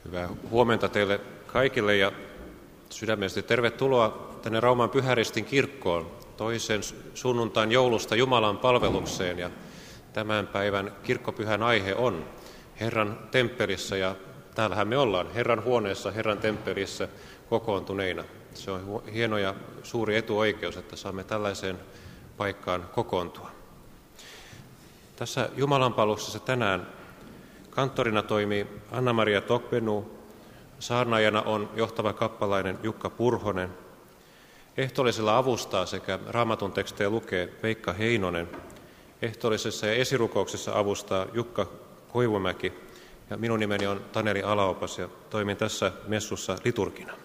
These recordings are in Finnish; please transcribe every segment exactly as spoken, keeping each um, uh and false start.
Hyvää huomenta teille kaikille ja sydämellisesti tervetuloa tänne Rauman Pyhäristin kirkkoon toisen sunnuntain joulusta Jumalan palvelukseen. Ja tämän päivän kirkkopyhän aihe on Herran temppelissä ja täällähän me ollaan Herran huoneessa, Herran temppelissä kokoontuneina. Se on hieno ja suuri etuoikeus, että saamme tällaiseen paikkaan kokoontua. Tässä Jumalan palveluksessa tänään kanttorina toimii Anna-Maria Tokbenu, saarnaajana on johtava kappalainen Jukka Purhonen, ehtoollisella avustaa sekä raamatun tekstejä lukee Veikka Heinonen, ehtoollisessa ja esirukouksessa avustaa Jukka Koivumäki ja minun nimeni on Taneli Alaopas ja toimin tässä messussa liturgina.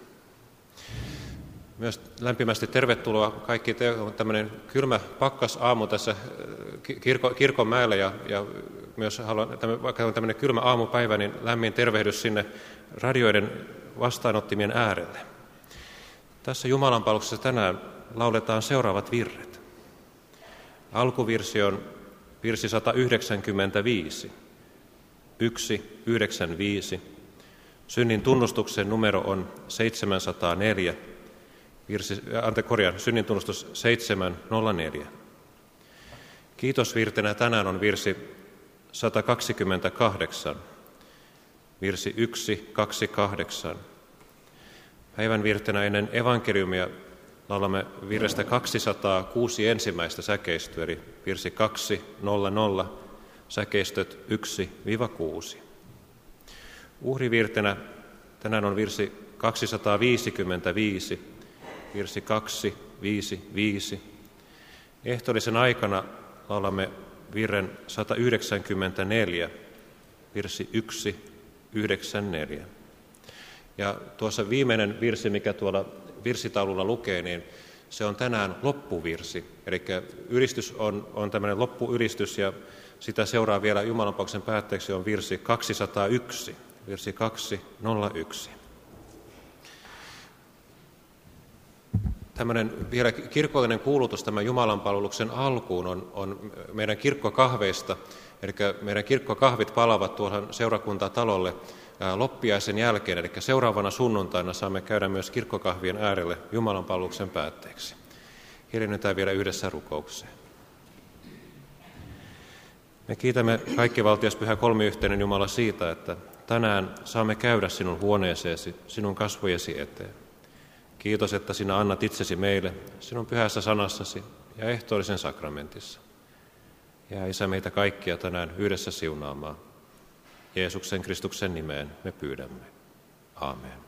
Myös lämpimästi tervetuloa kaikki te, on tämmöinen kylmä pakkasaamu tässä kirko, Kirkonmäellä ja, ja myös haluan, vaikka on tämmöinen kylmä aamupäivä, niin lämmin tervehdys sinne radioiden vastaanottimien äärelle. Tässä Jumalanpalveluksessa tänään lauletaan seuraavat virret. Alkuvirsi on virsi sata yhdeksänkymmentäviisi, yksi yhdeksän viisi. Synnin tunnustuksen numero on seitsemänsataaneljä. Virsi, ante, korjaan, synnin tunnustus seitsemän nolla neljä. Kiitosvirtenä tänään on virsi sata kaksikymmentäkahdeksan, virsi yksi kaksi kahdeksan. Päivän virtenä ennen evankeliumia laulamme virrestä kaksisataakuusi ensimmäistä säkeistöä, eli virsi kaksi nolla nolla, säkeistöt yksi kuusi. Uhrivirtenä tänään on virsi kaksisataaviisikymmentäviisi, virsi kaksi viisi viisi. Ehtoollisen aikana laulamme virren sata yhdeksänkymmentäneljä, virsi yksi yhdeksän neljä. Ja tuossa viimeinen virsi, mikä tuolla virsitaululla lukee, niin se on tänään loppuvirsi. Eli ylistys on, on tämmöinen loppuylistys ja sitä seuraa vielä Jumalanpalveluksen päätteeksi on virsi kaksisataayksi, virsi kaksi nolla yksi. Tämmöinen vielä kirkollinen kuulutus tämän Jumalanpalveluksen alkuun on, on meidän kirkkokahveista, eli meidän kirkkokahvit palavat tuohon seurakuntatalolle loppiaisen jälkeen, eli seuraavana sunnuntaina saamme käydä myös kirkkokahvien äärelle Jumalanpalveluksen päätteeksi. Hiljennytään vielä yhdessä rukoukseen. Me kiitämme kaikkivaltias Pyhä Kolmiyhteinen Jumala siitä, että tänään saamme käydä sinun huoneeseesi, sinun kasvojesi eteen. Kiitos, että sinä annat itsesi meille sinun pyhässä sanassasi ja ehtoollisen sakramentissa. Ja Isä meitä kaikkia tänään yhdessä siunaamaan. Jeesuksen Kristuksen nimeen me pyydämme. Aamen.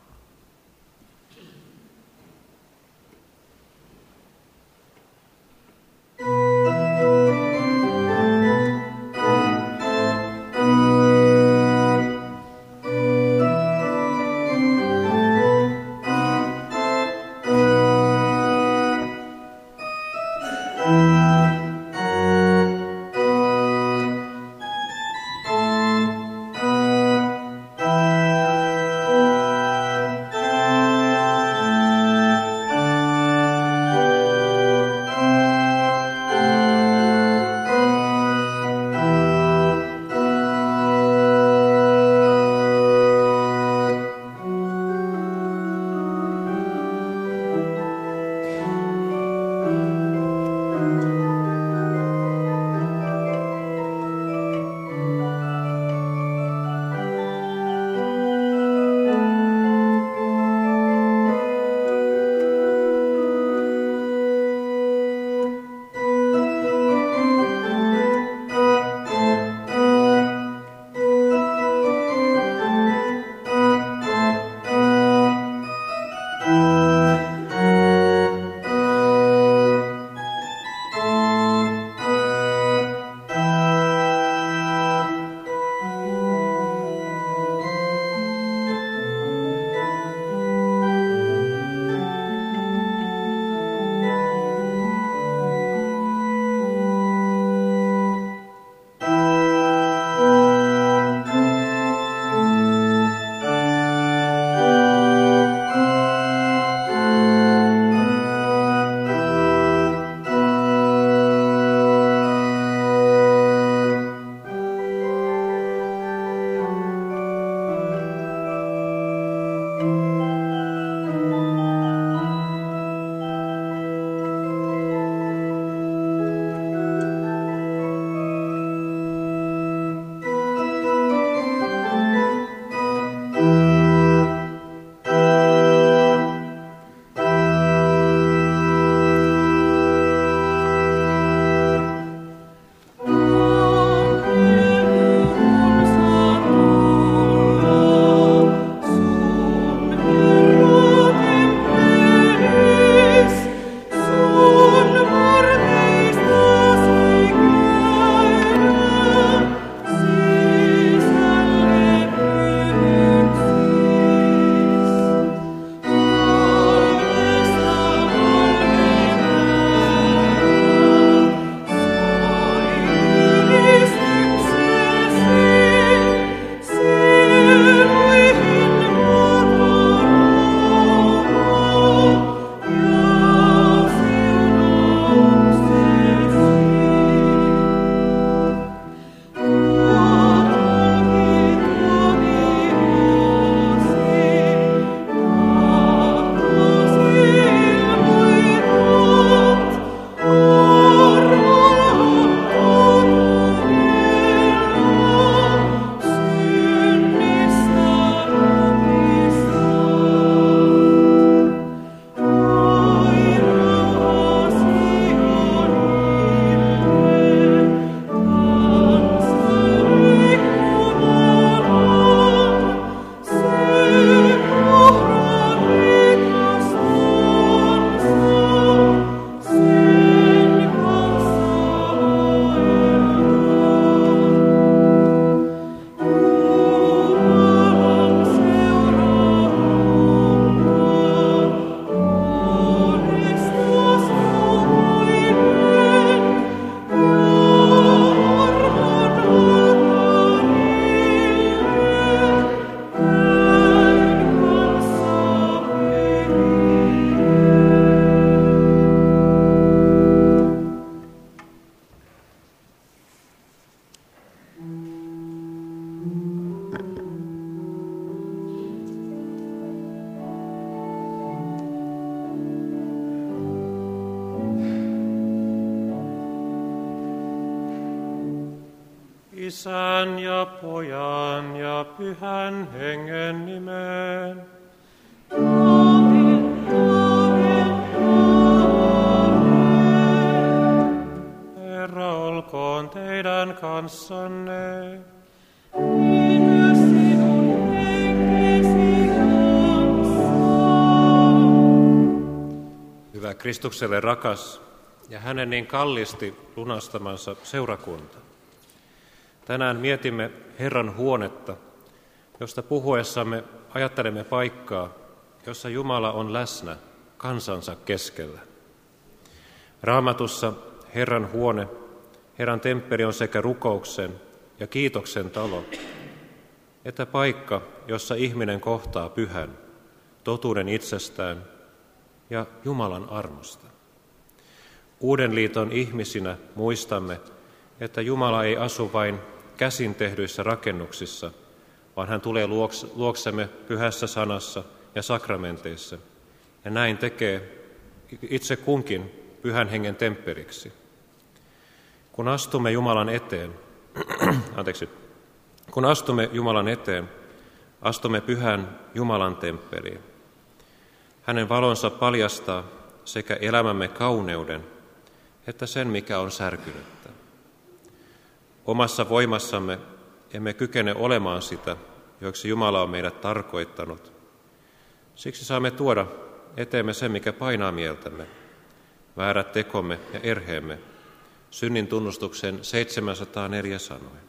Isän ja Pojan ja Pyhän Hengen nimeen. Aamen, aamen, aamen. Herra olkoon teidän kanssanne. Myös sinun henkesi kanssa. Hyvä Kristukselle rakas ja hänen niin kallisti lunastamansa seurakunta. Tänään mietimme Herran huonetta, josta puhuessamme ajattelemme paikkaa, jossa Jumala on läsnä kansansa keskellä. Raamatussa Herran huone, Herran temppeli on sekä rukouksen ja kiitoksen talo, että paikka, jossa ihminen kohtaa pyhän, totuuden itsestään ja Jumalan armosta. Uuden liiton ihmisinä muistamme, että Jumala ei asu vain käsin tehdyissä rakennuksissa, vaan hän tulee luoksemme pyhässä sanassa ja sakramenteissa, ja näin tekee itse kunkin Pyhän Hengen temppeliksi. Kun astumme Jumalan eteen, anteeksi, kun astumme Jumalan eteen, astumme Pyhän Jumalan temppeliin. Hänen valonsa paljastaa sekä elämämme kauneuden, että sen, mikä on särkynyttä. Omassa voimassamme emme kykene olemaan sitä, joiksi Jumala on meidät tarkoittanut. Siksi saamme tuoda eteemme sen, mikä painaa mieltämme, väärät tekomme ja erheemme, synnin tunnustuksen seitsemänsataaneljä sanoen.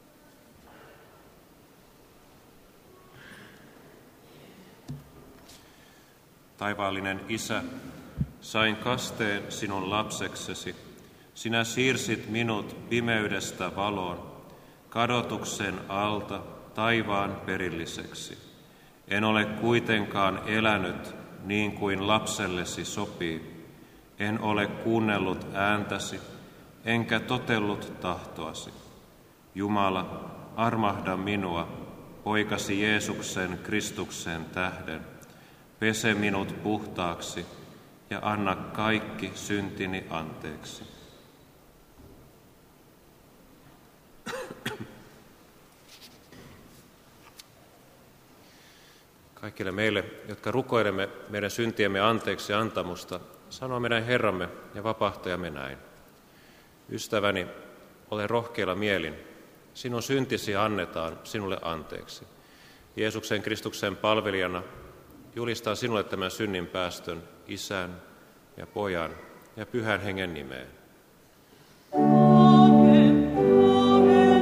Taivaallinen Isä, sain kasteen sinun lapseksesi. Sinä siirsit minut pimeydestä valoon, kadotuksen alta taivaan perilliseksi. En ole kuitenkaan elänyt niin kuin lapsellesi sopii. En ole kuunnellut ääntäsi, enkä totellut tahtoasi. Jumala, armahda minua, poikasi Jeesuksen Kristuksen tähden. Pese minut puhtaaksi ja anna kaikki syntini anteeksi. Kaikille meille, jotka rukoilemme meidän syntiemme anteeksi antamusta, sanoo meidän Herramme ja vapahtajamme näin. Ystäväni, ole rohkeilla mielin. Sinun syntisi annetaan sinulle anteeksi. Jeesuksen Kristuksen palvelijana julistan sinulle tämän synnin päästön Isän ja Pojan ja Pyhän Hengen nimeen. Aamen, aamen,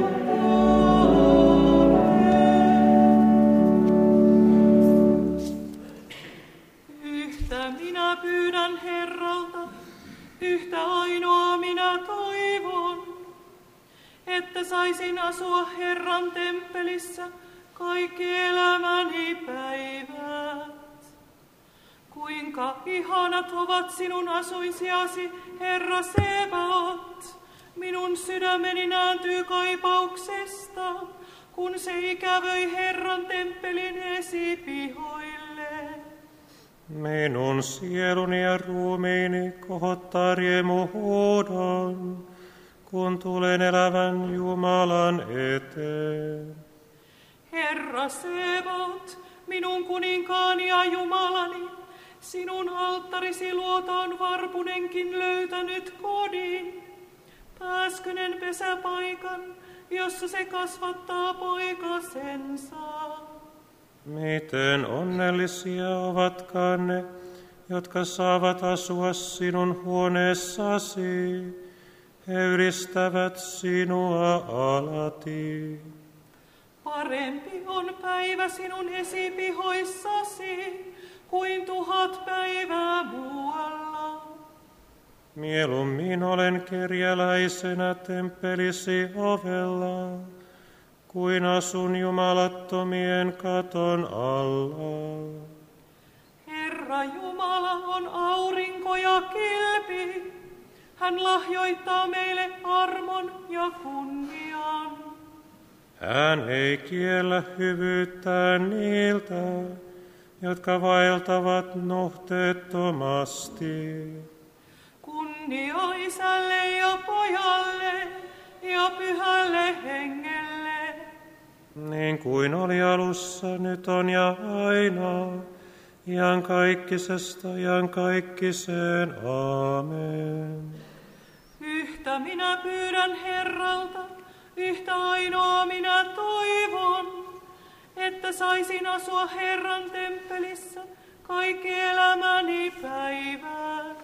aamen. Yhtä minä pyydän Herralta, yhtä ainoa minä toivon, että saisin asua Herran temppelissä kaikki elämäni päivät. Kuinka ihanat ovat sinun asuinsiasi, Herra Sebaot. Minun sydämeni nääntyy kaipauksesta, kun se ikävöi Herran temppelin esipihoille. Minun sieluni ja ruumiini kohottaa riemuhuudon, kun tulen elävän Jumalan eteen. Herra Sebaot, minun kuninkaani ja Jumalani, sinun alttarisi luota on varpunenkin löytänyt kodin, pääskynen pesäpaikan, jossa se kasvattaa poikasensa. Miten onnellisia ovatkaan ne, jotka saavat asua sinun huoneessasi, he ylistävät sinua alati. Parempi on päivä sinun esipihoissasi kuin tuhat päivää muualla. Mieluummin olen kerjäläisenä temppelisi ovella, kuin asun jumalattomien katon alla. Herra Jumala on aurinko ja kilpi. Hän lahjoittaa meille armon ja kunnian. Hän ei kiellä hyvyyttään niiltä, jotka vaeltavat nuhteettomasti. Kunnia Isälle ja Pojalle ja Pyhälle Hengelle. niin kuin oli alussa, nyt on ja aina, iankaikkisesta iankaikkiseen. Aamen. Yhtä minä pyydän Herralta, yhtä ainoa minä toivon, että saisin asua Herran temppelissä kaikki elämäni päivät.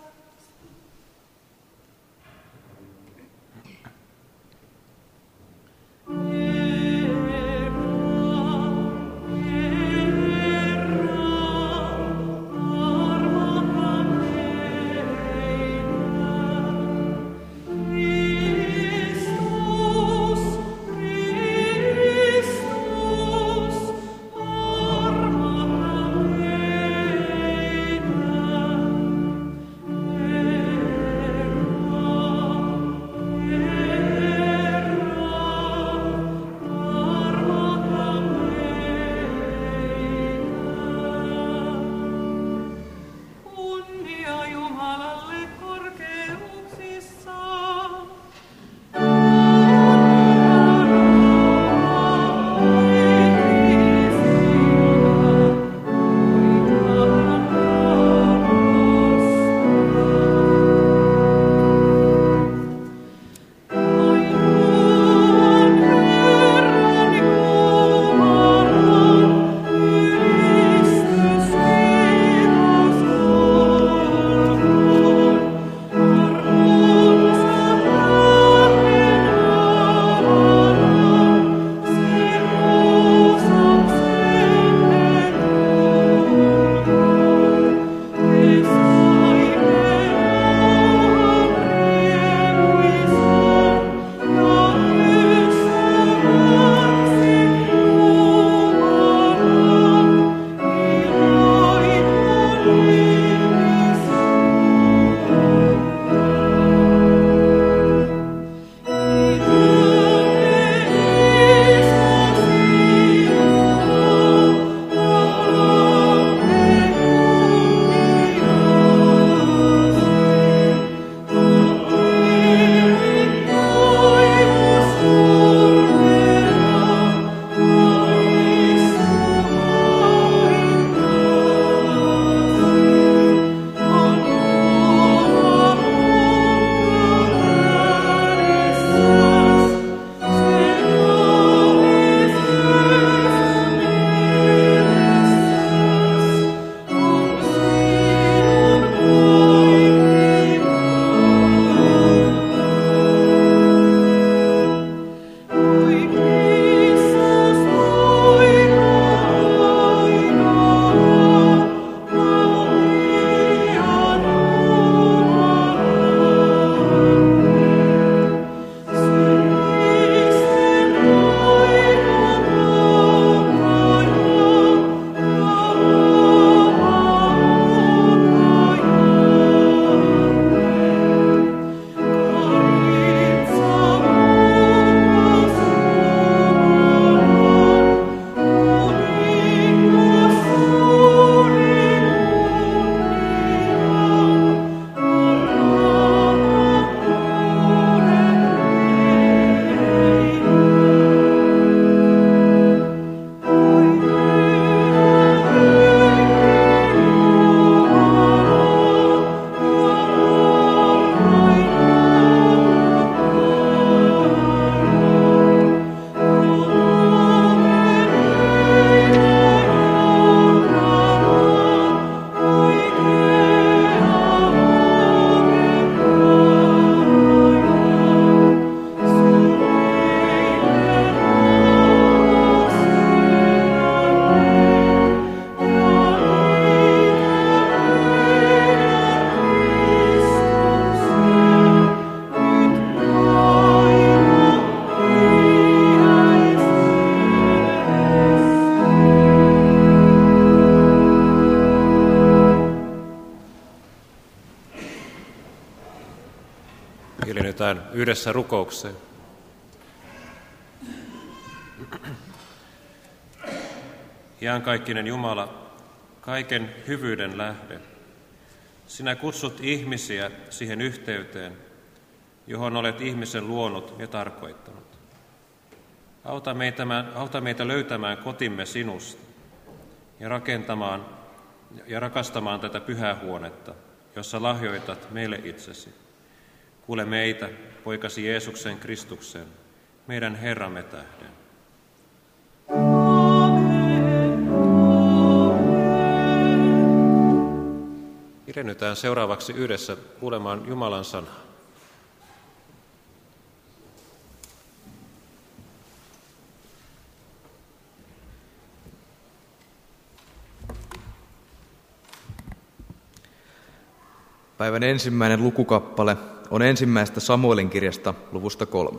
Hiljennytään yhdessä rukoukseen. Iankaikkinen Jumala, kaiken hyvyyden lähde, sinä kutsut ihmisiä siihen yhteyteen, johon olet ihmisen luonut ja tarkoittanut. Auta meitä, auta meitä löytämään kotimme sinusta ja rakentamaan ja rakastamaan tätä pyhää huonetta, jossa lahjoitat meille itsesi. Kuule meitä, poikasi Jeesuksen Kristuksen, meidän Herramme tähden. Pirennytään seuraavaksi yhdessä kuulemaan Jumalan sanaa. Päivän ensimmäinen lukukappale on ensimmäisestä Samuelin kirjasta luvusta kolme.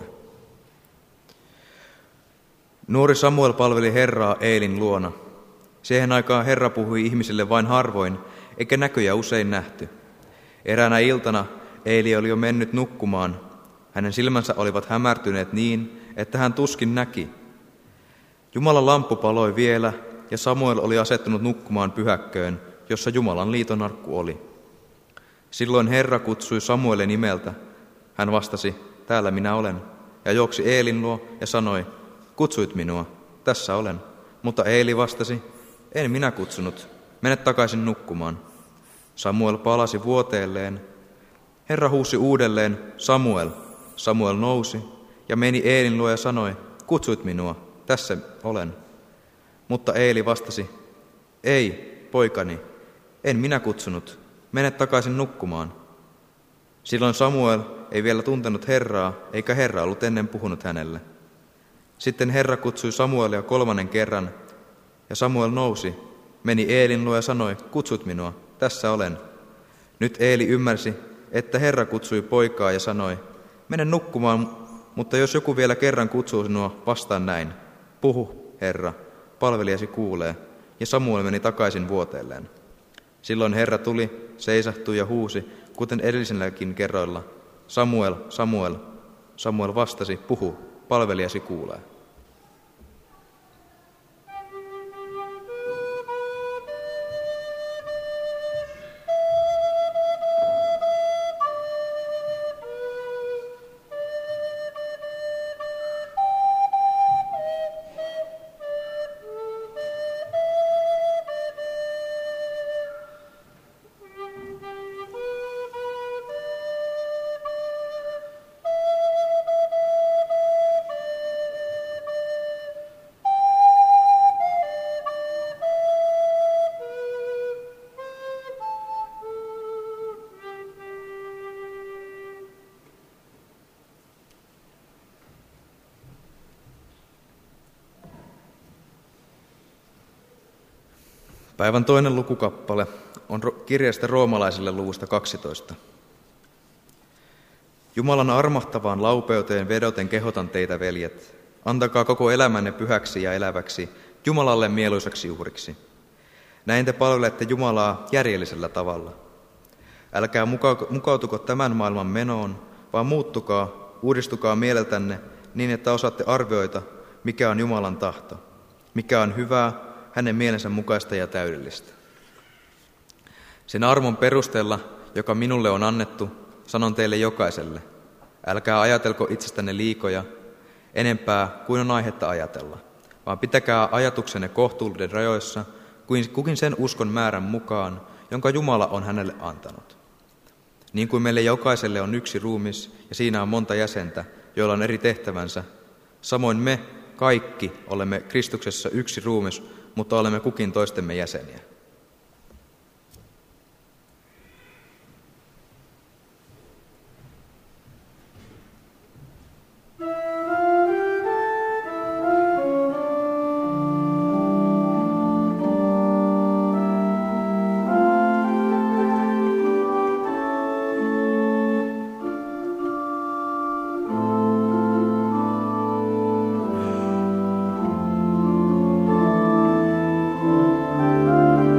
Nuori Samuel palveli Herraa Eelin luona. Siihen aikaan Herra puhui ihmisille vain harvoin, eikä näköjä usein nähty. Eräänä iltana Eeli oli jo mennyt nukkumaan. Hänen silmänsä olivat hämärtyneet niin, että hän tuskin näki. Jumalan lamppu paloi vielä, ja Samuel oli asettunut nukkumaan pyhäkköön, jossa Jumalan liitonarkku oli. Silloin Herra kutsui Samuelin nimeltä. Hän vastasi, täällä minä olen, ja juoksi Eelin luo ja sanoi, kutsuit minua, tässä olen. Mutta Eeli vastasi, en minä kutsunut, mene takaisin nukkumaan. Samuel palasi vuoteelleen. Herra huusi uudelleen, Samuel. Samuel nousi ja meni Eelin luo ja sanoi, kutsuit minua, tässä olen. Mutta Eeli vastasi, ei, poikani, en minä kutsunut, mene takaisin nukkumaan. Silloin Samuel ei vielä tuntenut Herraa, eikä Herra ollut ennen puhunut hänelle. Sitten Herra kutsui Samuelia kolmannen kerran, ja Samuel nousi, meni Eelin luo ja sanoi, kutsut minua, tässä olen. Nyt Eeli ymmärsi, että Herra kutsui poikaa ja sanoi, mene nukkumaan, mutta jos joku vielä kerran kutsuu sinua, vastaan näin. Puhu, Herra, palvelijasi kuulee. Ja Samuel meni takaisin vuoteelleen. Silloin Herra tuli, seisahtui ja huusi, kuten edelliselläkin kerroilla. Samuel, Samuel. Samuel vastasi, puhu, palvelijasi kuulee. Päivän toinen lukukappale on kirjasta roomalaisille luvusta kaksitoista. Jumalan armahtavaan laupeuteen vedoten kehotan teitä, veljet. Antakaa koko elämänne pyhäksi ja eläväksi, Jumalalle mieluisaksi uhriksi. Näin te palvelette Jumalaa järjellisellä tavalla. Älkää mukautuko tämän maailman menoon, vaan muuttukaa, uudistukaa mieleltänne niin, että osaatte arvioida, mikä on Jumalan tahto, mikä on hyvää, hänen mielensä mukaista ja täydellistä. Sen armon perusteella, joka minulle on annettu, sanon teille jokaiselle, älkää ajatelko itsestänne liikoja, enempää kuin on aihetta ajatella, vaan pitäkää ajatuksenne kohtuuden rajoissa, kuin kukin sen uskon määrän mukaan, jonka Jumala on hänelle antanut. Niin kuin meille jokaiselle on yksi ruumis, ja siinä on monta jäsentä, joilla on eri tehtävänsä, samoin me kaikki olemme Kristuksessa yksi ruumis, mutta olemme kukin toistemme jäseniä. Thank you.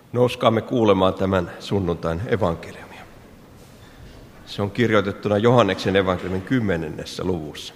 Nouskaamme kuulemaan tämän sunnuntain evankeliumia. Se on kirjoitettuna Johanneksen evankeliumin kymmenennessä luvussa.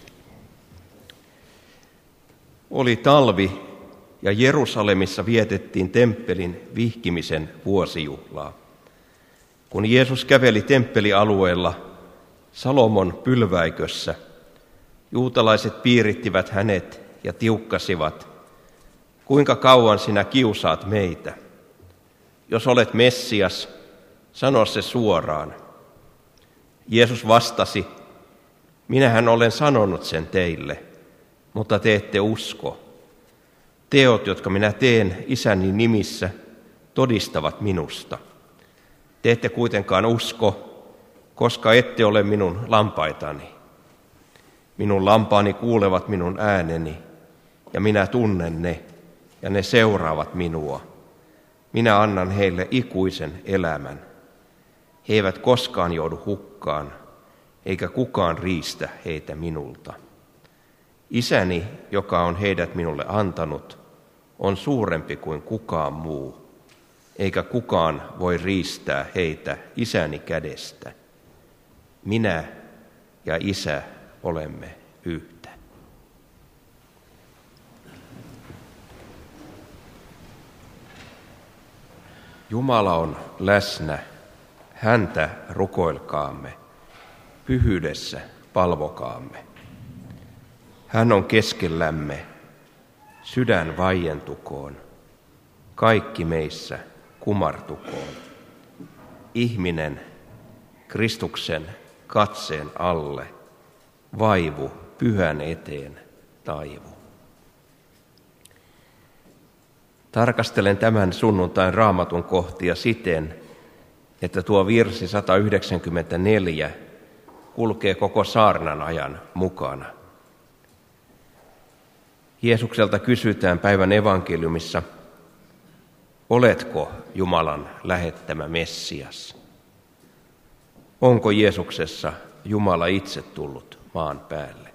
Oli talvi ja Jerusalemissa vietettiin temppelin vihkimisen vuosijuhlaa. Kun Jeesus käveli temppelialueella Salomon pylväikössä, juutalaiset piirittivät hänet ja tiukkasivat: kuinka kauan sinä kiusaat meitä? Jos olet Messias, sano se suoraan. Jeesus vastasi: minähän olen sanonut sen teille, mutta te ette usko. Teot, jotka minä teen Isäni nimissä, todistavat minusta. Te ette kuitenkaan usko, koska ette ole minun lampaitani. Minun lampaani kuulevat minun ääneni, ja minä tunnen ne, ja ne seuraavat minua. Minä annan heille ikuisen elämän. He eivät koskaan joudu hukkaan, eikä kukaan riistä heitä minulta. Isäni, joka on heidät minulle antanut, on suurempi kuin kukaan muu, eikä kukaan voi riistää heitä Isäni kädestä. Minä ja Isä olemme yhtä. Jumala on läsnä, häntä rukoilkaamme, pyhyydessä palvokaamme. Hän on keskellämme, sydän vaientukoon, kaikki meissä kumartukoon. Ihminen Kristuksen katseen alle, vaivu pyhän eteen taivu. Tarkastelen tämän sunnuntain Raamatun kohtia siten, että tuo virsi sata yhdeksänkymmentäneljä kulkee koko saarnan ajan mukana. Jeesukselta kysytään päivän evankeliumissa: oletko Jumalan lähettämä Messias? Onko Jeesuksessa Jumala itse tullut maan päälle?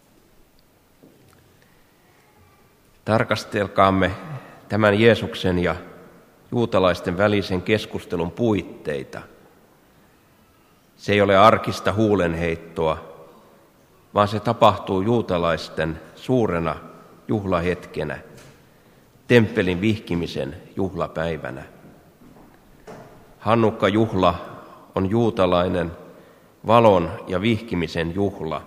Tarkastelkaamme tämän Jeesuksen ja juutalaisten välisen keskustelun puitteita. Se ei ole arkista huulenheittoa, vaan se tapahtuu juutalaisten suurena juhlahetkenä, temppelin vihkimisen juhlapäivänä. Hannukka-juhla on juutalainen valon ja vihkimisen juhla.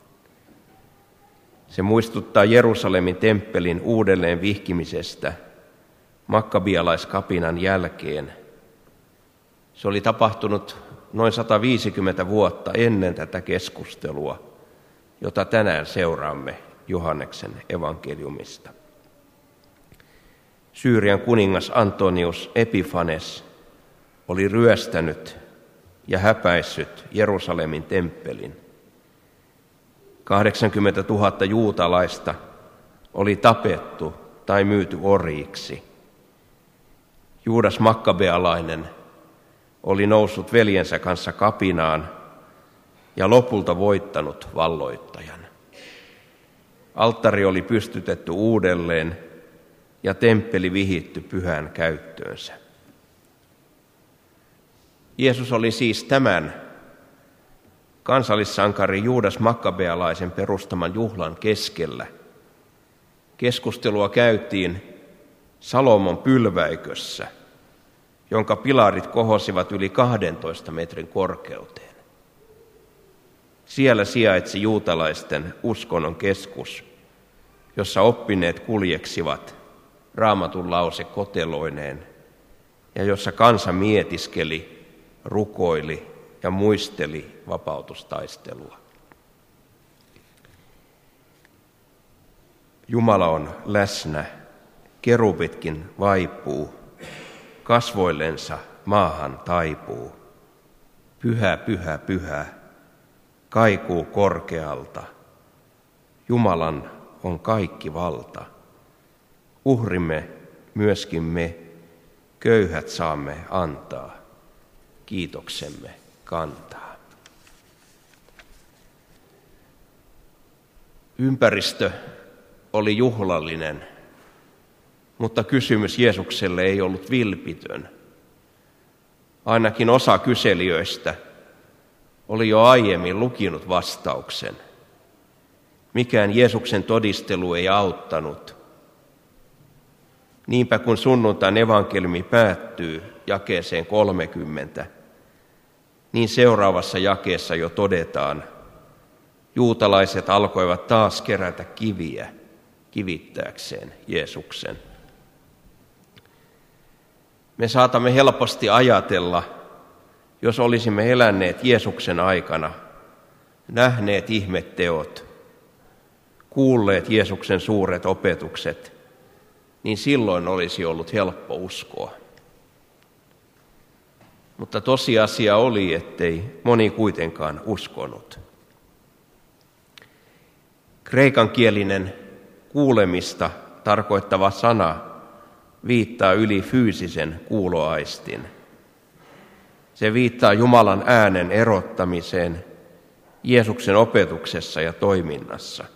Se muistuttaa Jerusalemin temppelin uudelleen vihkimisestä makkabialaiskapinan jälkeen. Se oli tapahtunut noin sata viisikymmentä vuotta ennen tätä keskustelua, jota tänään seuraamme Johanneksen evankeliumista. Syyrian kuningas Antonius Epifanes oli ryöstänyt ja häpäissyt Jerusalemin temppelin. kahdeksankymmentätuhatta juutalaista oli tapettu tai myyty orjiksi. Juudas makkabealainen oli noussut veljensä kanssa kapinaan ja lopulta voittanut valloittajan. Alttari oli pystytetty uudelleen ja temppeli vihitty pyhään käyttöönsä. Jeesus oli siis tämän kansallissankari Juudas makkabealaisen perustaman juhlan keskellä. Keskustelua käytiin Salomon pylväikössä, jonka pilarit kohosivat yli kahdentoista metrin korkeuteen. Siellä sijaitsi juutalaisten uskonnon keskus, jossa oppineet kuljeksivat Raamatun lause koteloineen ja jossa kansa mietiskeli, rukoili ja muisteli vapautustaistelua. Jumala on läsnä, kerubitkin vaipuu, kasvoillensa maahan taipuu. Pyhä, pyhä, pyhä, kaikuu korkealta. Jumalan on kaikki valta. Uhrimme myöskin me, köyhät saamme antaa, kiitoksemme kantaa. Ympäristö oli juhlallinen, mutta kysymys Jeesukselle ei ollut vilpitön, Ainakin osa kyselijöistä oli jo aiemmin lukinut vastauksen. Mikään Jeesuksen todistelu ei auttanut. Niinpä kun sunnuntain evankeliumi päättyy jakeeseen kolmekymmentä, niin seuraavassa jakeessa jo todetaan, juutalaiset alkoivat taas kerätä kiviä kivittääkseen Jeesuksen. Me saatamme helposti ajatella, jos olisimme eläneet Jeesuksen aikana, nähneet ihmetteot, kuulleet Jeesuksen suuret opetukset, niin silloin olisi ollut helppo uskoa. Mutta tosiasia oli, ettei moni kuitenkaan uskonut. Kreikankielinen kuulemista tarkoittava sana viittaa yli fyysisen kuuloaistin. Se viittaa Jumalan äänen erottamiseen Jeesuksen opetuksessa ja toiminnassa.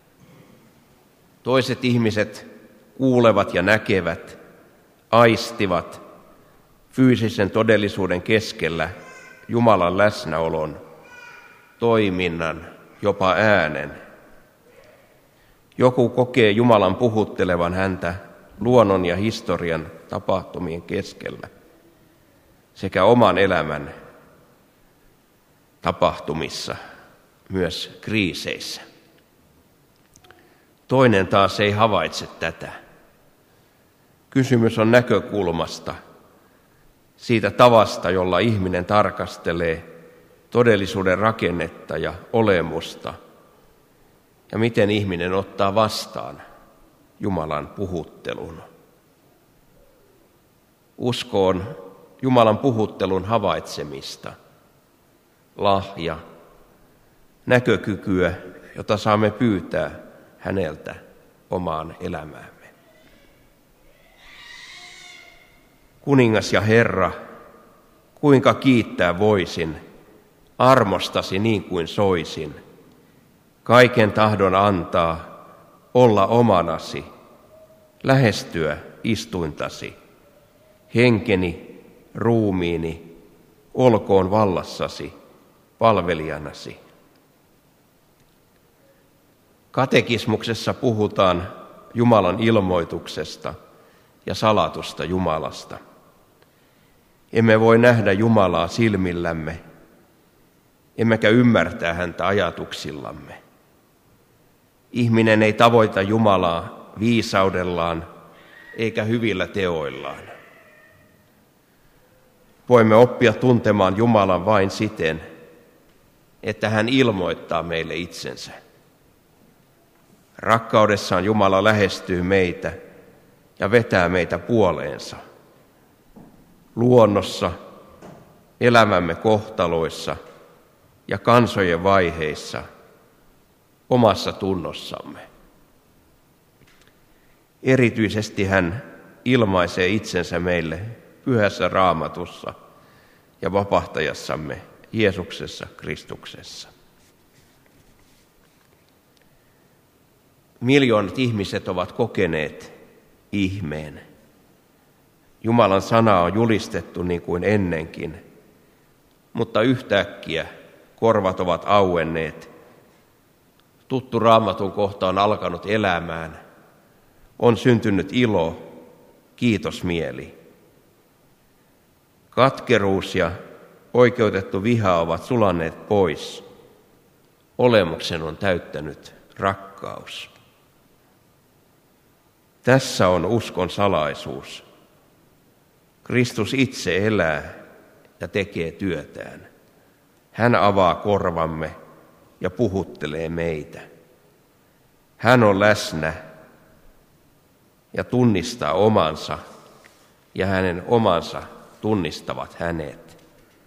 Toiset ihmiset kuulevat ja näkevät, aistivat fyysisen todellisuuden keskellä Jumalan läsnäolon, toiminnan, jopa äänen. Joku kokee Jumalan puhuttelevan häntä luonnon ja historian tapahtumien keskellä sekä oman elämän tapahtumissa, myös kriiseissä. Toinen taas ei havaitse tätä. Kysymys on näkökulmasta, siitä tavasta, jolla ihminen tarkastelee todellisuuden rakennetta ja olemusta, ja miten ihminen ottaa vastaan Jumalan puhuttelun. Usko on Jumalan puhuttelun havaitsemista, lahja, näkökykyä, jota saamme pyytää häneltä omaan elämäämme. Kuningas ja Herra, kuinka kiittää voisin, armostasi niin kuin soisin, kaiken tahdon antaa, olla omanasi, lähestyä istuintasi, henkeni, ruumiini, olkoon vallassasi, palvelijanasi. Katekismuksessa puhutaan Jumalan ilmoituksesta ja salatusta Jumalasta. Emme voi nähdä Jumalaa silmillämme, emmekä ymmärtää häntä ajatuksillamme. Ihminen ei tavoita Jumalaa viisaudellaan eikä hyvillä teoillaan. Voimme oppia tuntemaan Jumalan vain siten, että hän ilmoittaa meille itsensä. Rakkaudessaan Jumala lähestyy meitä ja vetää meitä puoleensa. Luonnossa, elämämme kohtaloissa ja kansojen vaiheissa, omassa tunnossamme. Erityisesti hän ilmaisee itsensä meille Pyhässä Raamatussa ja vapahtajassamme Jeesuksessa Kristuksessa. Miljoonat ihmiset ovat kokeneet ihmeen. Jumalan sana on julistettu niin kuin ennenkin, mutta yhtäkkiä korvat ovat auenneet. Tuttu Raamatun kohta on alkanut elämään. On syntynyt ilo, kiitosmieli. Katkeruus ja oikeutettu viha ovat sulanneet pois. Olemuksen on täyttänyt rakkaus. Tässä on uskon salaisuus. Kristus itse elää ja tekee työtään. Hän avaa korvamme ja puhuttelee meitä. Hän on läsnä ja tunnistaa omansa, ja hänen omansa tunnistavat hänet.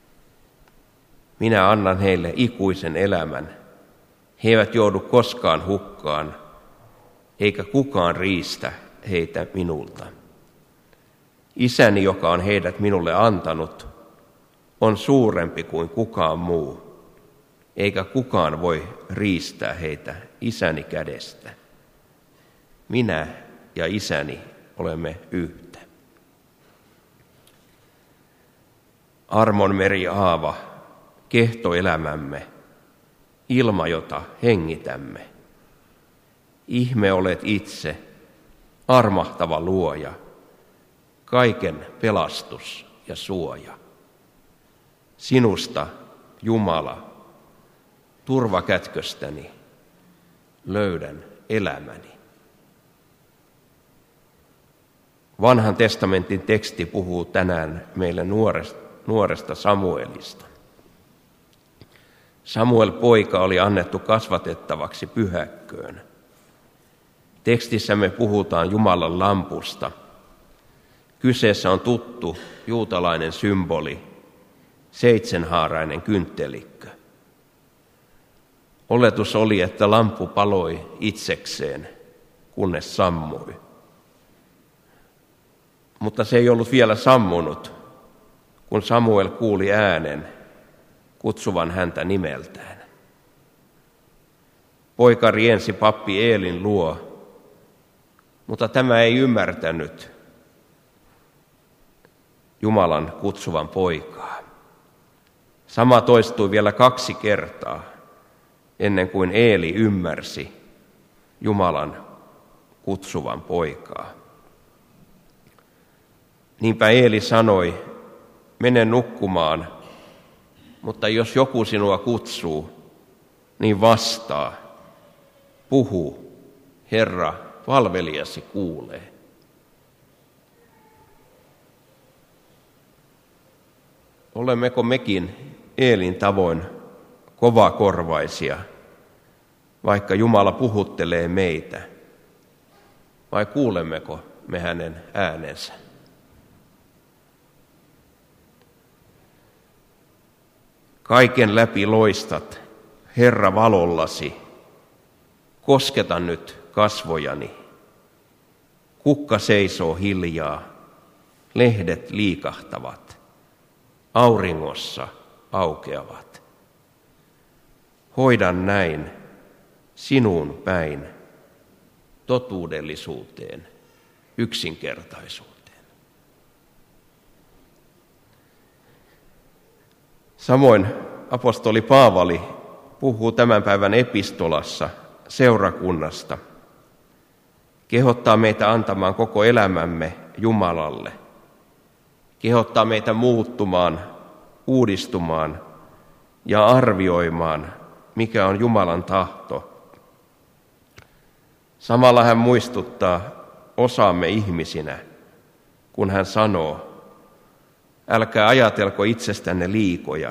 Minä annan heille ikuisen elämän. He eivät joudu koskaan hukkaan, eikä kukaan riistä heitä minulta. Isäni, joka on heidät minulle antanut, on suurempi kuin kukaan muu, eikä kukaan voi riistää heitä isäni kädestä. Minä ja isäni olemme yhtä. armon meri aava, kehtoelämämme, ilma, jota hengitämme. Ihme olet itse, armahtava luoja, kaiken pelastus ja suoja. Sinusta, Jumala, turvakätköstäni löydän elämäni. Vanhan testamentin teksti puhuu tänään meille nuoresta, nuoresta Samuelista. Samuel poika oli annettu kasvatettavaksi pyhäkköön. Tekstissämme puhutaan Jumalan lampusta. Kyseessä on tuttu juutalainen symboli, seitsemänhaarainen kynttelikkö. Oletus oli, että lamppu paloi itsekseen, kunnes sammui. Mutta se ei ollut vielä sammunut, kun Samuel kuuli äänen kutsuvan häntä nimeltään. Poika riensi pappi Eelin luo, mutta tämä ei ymmärtänyt Jumalan kutsuvan poikaa. Sama toistui vielä kaksi kertaa, ennen kuin Eeli ymmärsi Jumalan kutsuvan poikaa. Niinpä Eeli sanoi, mene nukkumaan, mutta jos joku sinua kutsuu, niin vastaa, puhu, Herra, palvelijasi kuulee. Olemmeko mekin Eelin tavoin kovakorvaisia, vaikka Jumala puhuttelee meitä, vai kuulemmeko me hänen äänensä? Kaiken läpi loistat, Herra, valollasi. Kosketa nyt kasvojani. Kukka seisoo hiljaa, lehdet liikahtavat, auringossa aukeavat. Hoidan näin sinuun päin, totuudellisuuteen, yksinkertaisuuteen. Samoin apostoli Paavali puhuu tämän päivän epistolassa seurakunnasta, kehottaa meitä antamaan koko elämämme Jumalalle, kehottaa meitä muuttumaan, uudistumaan ja arvioimaan, mikä on Jumalan tahto. Samalla hän muistuttaa osaamme ihmisinä, kun hän sanoo, älkää ajatelko itsestänne liikoja.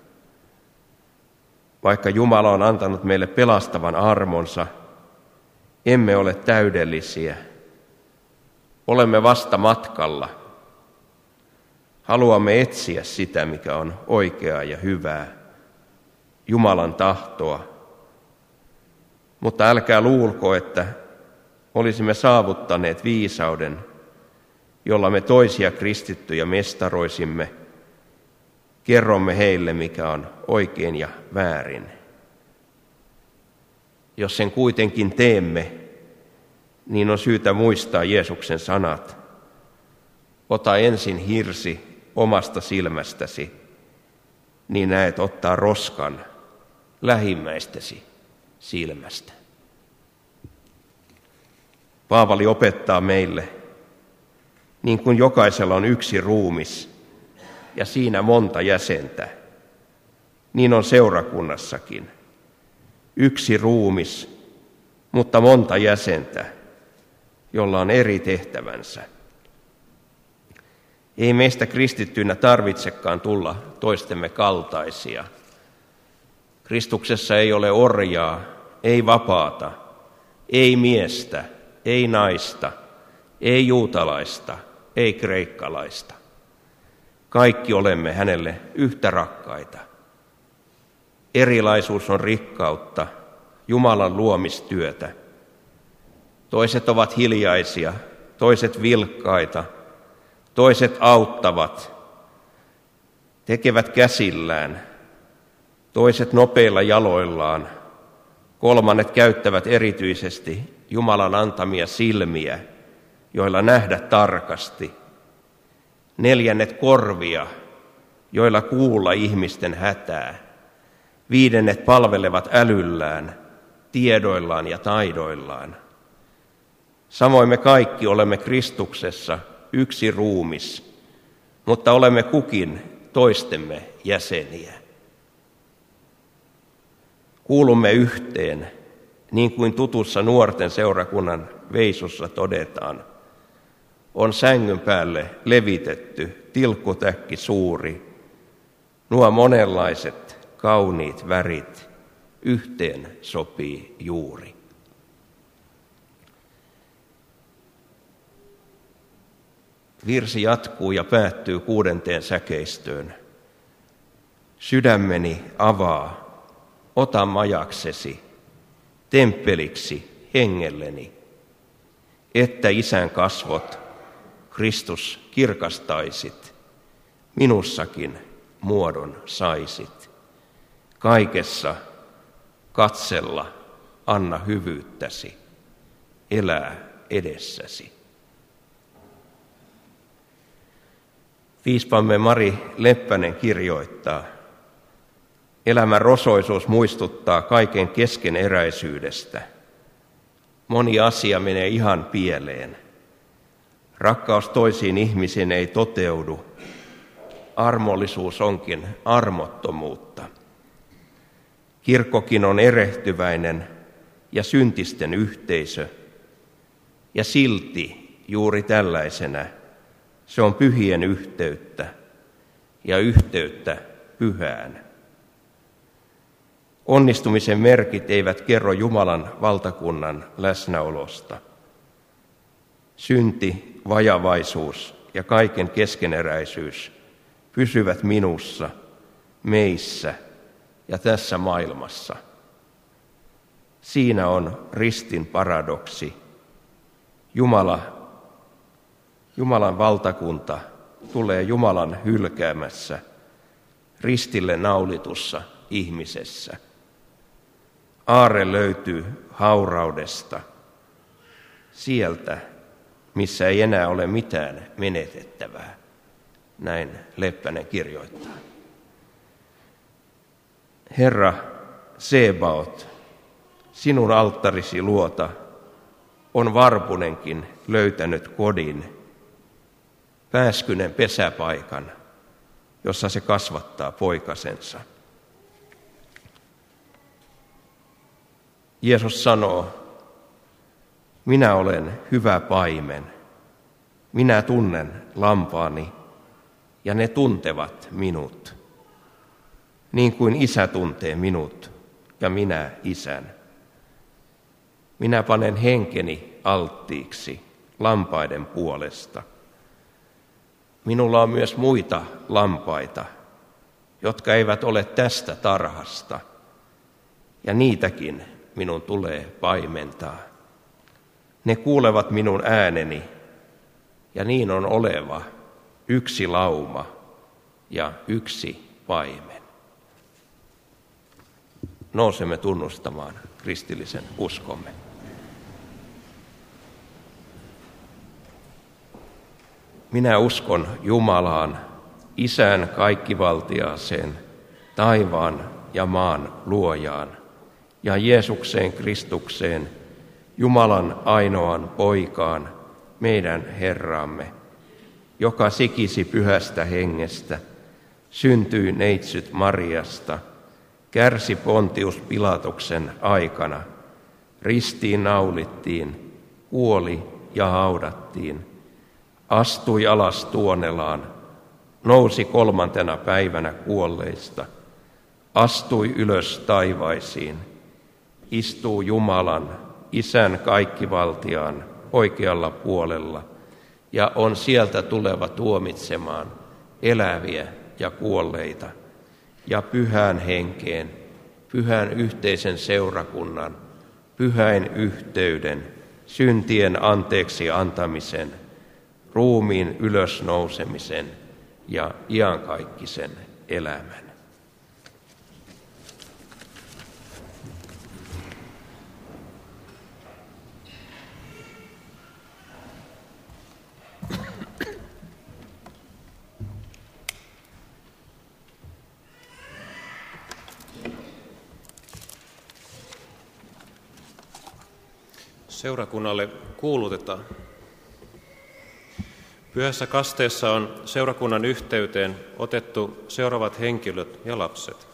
Vaikka Jumala on antanut meille pelastavan armonsa, emme ole täydellisiä. Olemme vasta matkalla. Haluamme etsiä sitä, mikä on oikeaa ja hyvää, Jumalan tahtoa. Mutta älkää luulko, että olisimme saavuttaneet viisauden, jolla me toisia kristittyjä mestaroisimme, kerromme heille, mikä on oikein ja väärin. Jos sen kuitenkin teemme, niin on syytä muistaa Jeesuksen sanat. Ota ensin hirsi omasta silmästäsi, niin näet ottaa roskan lähimmäistäsi silmästä. Paavali opettaa meille, niin kuin jokaisella on yksi ruumis ja siinä monta jäsentä, niin on seurakunnassakin. Yksi ruumis, mutta monta jäsentä, jolla on eri tehtävänsä. Ei meistä kristittyinä tarvitsekaan tulla toistemme kaltaisia. Kristuksessa ei ole orjaa, ei vapaata, ei miestä, ei naista, ei juutalaista, ei kreikkalaista. Kaikki olemme hänelle yhtä rakkaita. Erilaisuus on rikkautta, Jumalan luomistyötä. Toiset ovat hiljaisia, toiset vilkkaita, toiset auttavat, tekevät käsillään, toiset nopeilla jaloillaan, kolmannet käyttävät erityisesti Jumalan antamia silmiä, joilla nähdä tarkasti, neljännet korvia, joilla kuulla ihmisten hätää. Viidennet palvelevat älyllään, tiedoillaan ja taidoillaan. Samoin me kaikki olemme Kristuksessa yksi ruumis, mutta olemme kukin toistemme jäseniä. Kuulumme yhteen, niin kuin tutussa nuorten seurakunnan veisussa todetaan. On sängyn päälle levitetty tilkkutäkki suuri, nuo monenlaiset kauniit värit yhteen sopii juuri. Virsi jatkuu ja päättyy kuudenteen säkeistöön. Sydämeni avaa, ota majaksesi, temppeliksi hengelleni, että Isän kasvot, Kristus, kirkastaisit, minussakin muodon saisit. Kaikessa katsella anna hyvyyttäsi, elää edessäsi. Piispamme Mari Leppänen kirjoittaa, elämän rosoisuus muistuttaa kaiken keskeneräisyydestä. Moni asia menee ihan pieleen. Rakkaus toisiin ihmisiin ei toteudu. Armollisuus onkin armottomuutta. Kirkkokin on erehtyväinen ja syntisten yhteisö. Ja silti juuri tällaisena se on pyhien yhteyttä ja yhteyttä pyhään. Onnistumisen merkit eivät kerro Jumalan valtakunnan läsnäolosta. Synti, vajavaisuus ja kaiken keskeneräisyys pysyvät minussa, meissä ja tässä maailmassa. Siinä on ristin paradoksi. Jumala, Jumalan valtakunta tulee Jumalan hylkäämässä, ristille naulitussa ihmisessä. Aarre löytyy hauraudesta, sieltä, missä ei enää ole mitään menetettävää. Näin Leppänen kirjoittaa. Herra Sebaot, sinun alttarisi luota on varpunenkin löytänyt kodin, pääskynen pesäpaikan, jossa se kasvattaa poikasensa. Jeesus sanoo, minä olen hyvä paimen, minä tunnen lampaani ja ne tuntevat minut, niin kuin Isä tuntee minut ja minä Isän. Minä panen henkeni alttiiksi lampaiden puolesta. Minulla on myös muita lampaita, jotka eivät ole tästä tarhasta, ja niitäkin minun tulee paimentaa. Ne kuulevat minun ääneni, ja niin on oleva yksi lauma ja yksi paimen. Nousemme tunnustamaan kristillisen uskomme. Minä uskon Jumalaan, Isään kaikkivaltiaaseen, taivaan ja maan luojaan, ja Jeesukseen Kristukseen, Jumalan ainoan poikaan, meidän Herramme, joka sikisi pyhästä hengestä, syntyi neitsyt Mariasta, kärsi Pontius Pilatuksen aikana, ristiin naulittiin, kuoli ja haudattiin, astui alas tuonelaan, nousi kolmantena päivänä kuolleista, astui ylös taivaisiin, istuu Jumalan, Isän kaikkivaltiaan oikealla puolella ja on sieltä tuleva tuomitsemaan eläviä ja kuolleita ja pyhään henkeen, pyhän yhteisen seurakunnan, pyhäin yhteyden, syntien anteeksi antamisen, ruumiin ylösnousemisen ja iankaikkisen elämän. seurakunnalle kuulutetaan. Pyhässä kasteessa on seurakunnan yhteyteen otettu seuraavat henkilöt ja lapset.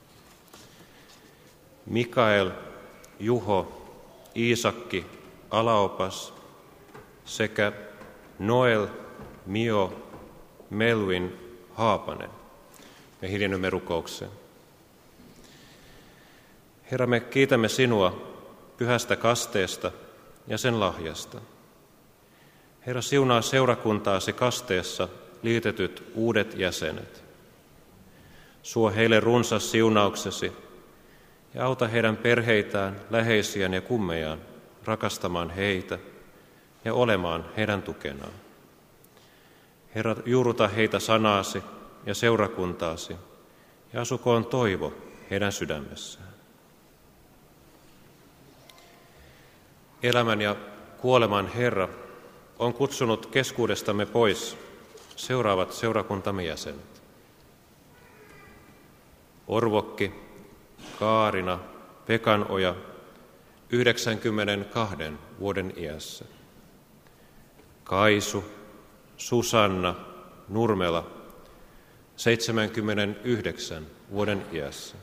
Mikael, Juho, Iisakki, Alaopas sekä Noel, Mio, Melvin, Haapanen. Me hiljennymme rukoukseen. Herra, me kiitämme sinua pyhästä kasteesta ja sen lahjasta. Herra, siunaa seurakuntaasi kasteessa liitetyt uudet jäsenet. Suo heille runsas siunauksesi ja auta heidän perheitään, läheisiään ja kummejaan rakastamaan heitä ja olemaan heidän tukenaan. Herra, juuruta heitä sanaasi ja seurakuntaasi ja asukoon toivo heidän sydämessään. Elämän ja kuoleman Herra on kutsunut keskuudestamme pois seuraavat seurakuntamme jäsenet. Orvokki, Kaarina, Pekanoja, yhdeksänkymmentäkaksi vuoden iässä. Kaisu, Susanna, Nurmela, seitsemänkymmentäyhdeksän vuoden iässä.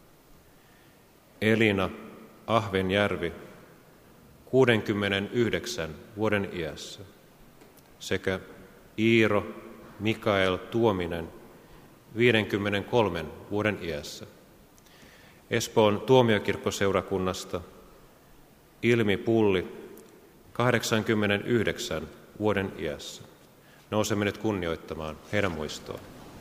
Elina, Ahvenjärvi, kuudenkymmenenyhdeksän vuoden iässä. Sekä Iiro, Mikael Tuominen, viidenkymmenenkolmen vuoden iässä. Espoon tuomiokirkkoseurakunnasta Ilmi Pulli, kahdeksankymmentäyhdeksän vuoden iässä. Nousemme nyt kunnioittamaan heidän muistoaan.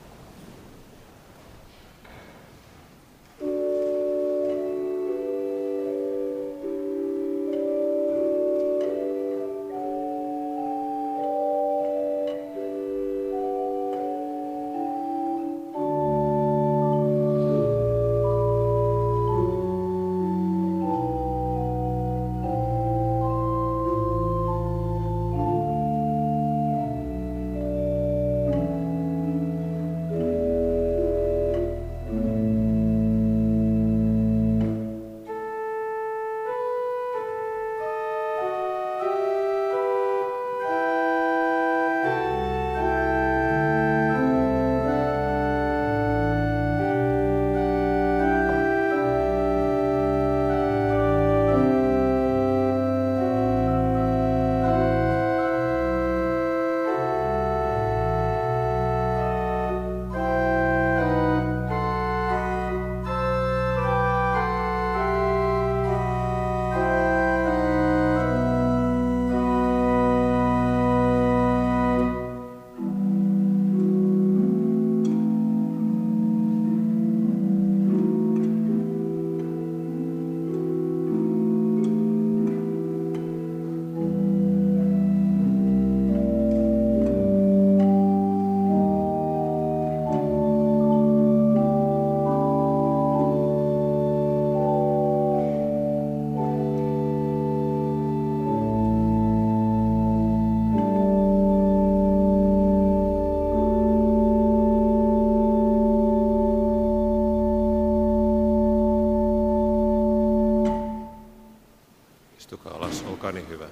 Istukaa alas, olkaa niin hyvä.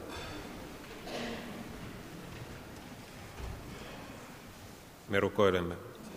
Me rukoilemme.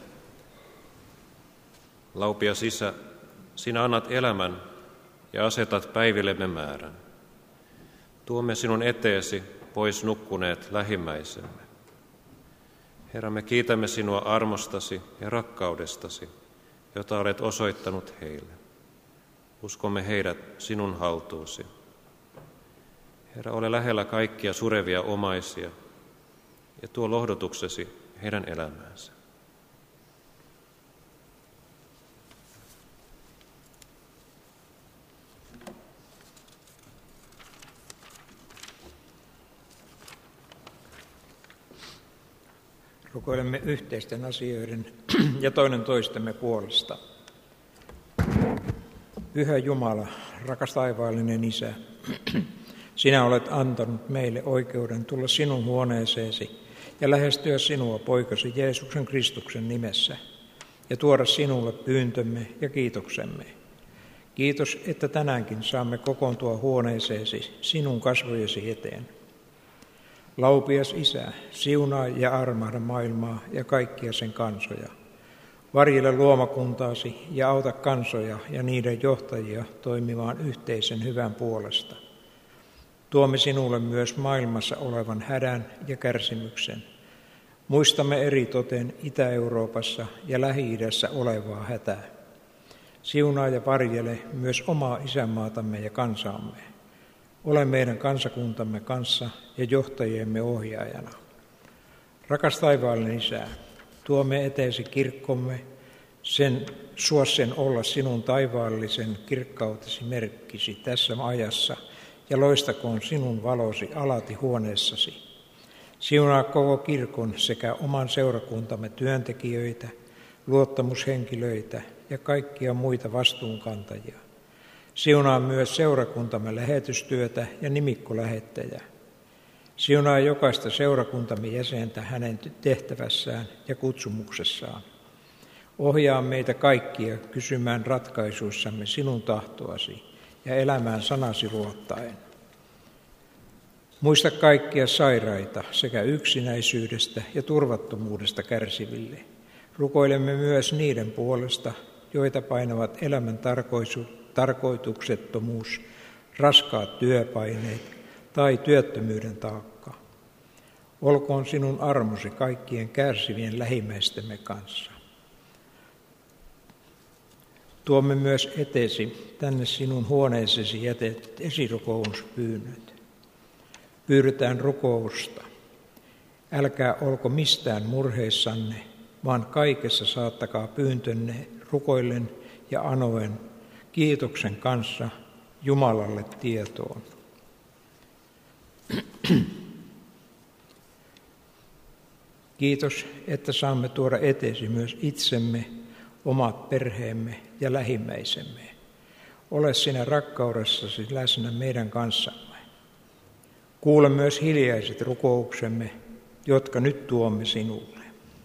Laupias Isä, sinä annat elämän ja asetat päivillemme määrän. Tuomme sinun eteesi pois nukkuneet lähimmäisemme. Herra, me kiitämme sinua armostasi ja rakkaudestasi, jota olet osoittanut heille. Uskomme heidät sinun haltuusi. Herra, ole lähellä kaikkia surevia omaisia ja tuo lohdutuksesi heidän elämäänsä. Rukoilemme yhteisten asioiden ja toinen toistemme puolesta. Pyhä Jumala, rakas taivaallinen Isä, sinä olet antanut meille oikeuden tulla sinun huoneeseesi ja lähestyä sinua poikasi Jeesuksen Kristuksen nimessä ja tuoda sinulle pyyntömme ja kiitoksemme. Kiitos, että tänäänkin saamme kokoontua huoneeseesi sinun kasvojesi eteen. Laupias Isä, siunaa ja armahda maailmaa ja kaikkia sen kansoja. Varjele luomakuntaasi ja auta kansoja ja niiden johtajia toimimaan yhteisen hyvän puolesta. Tuomme sinulle myös maailmassa olevan hädän ja kärsimyksen. Muistamme eritoten Itä-Euroopassa ja Lähi-idässä olevaa hätää. Siunaa ja varjele myös omaa isänmaatamme ja kansaamme. Ole meidän kansakuntamme kanssa ja johtajiemme ohjaajana. Rakas taivaallinen Isä, tuomme eteesi kirkkomme, sen, suo sen olla sinun taivaallisen kirkkautesi merkkisi tässä ajassa, ja loistakoon sinun valosi alati huoneessasi. Siunaa koko kirkon sekä oman seurakuntamme työntekijöitä, luottamushenkilöitä ja kaikkia muita vastuunkantajia. Siunaa myös seurakuntamme lähetystyötä ja nimikkolähettäjää. Siunaa jokaista seurakuntamme jäsentä hänen tehtävässään ja kutsumuksessaan. Ohjaa meitä kaikkia kysymään ratkaisuissamme sinun tahtoasi ja elämään sanasi luottaen. Muista kaikkia sairaita sekä yksinäisyydestä ja turvattomuudesta kärsiville. Rukoilemme myös niiden puolesta, joita painavat elämän tarkoituksettomuus, raskaat työpaineet tai työttömyyden taakka. Olkoon sinun armosi kaikkien kärsivien lähimmäistemme kanssa. Tuomme myös eteesi tänne sinun huoneeseesi jätet esirukouspyynnöt. Pyydetään rukousta. Älkää olko mistään murheissanne, vaan kaikessa saattakaa pyyntönne rukoillen ja anoen kiitoksen kanssa Jumalalle tietoon. Kiitos, että saamme tuoda eteesi myös itsemme, omat perheemme ja lähimmäisemme. Ole sinä rakkaudessasi läsnä meidän kanssamme. Kuule myös hiljaiset rukouksemme, jotka nyt tuomme sinulle.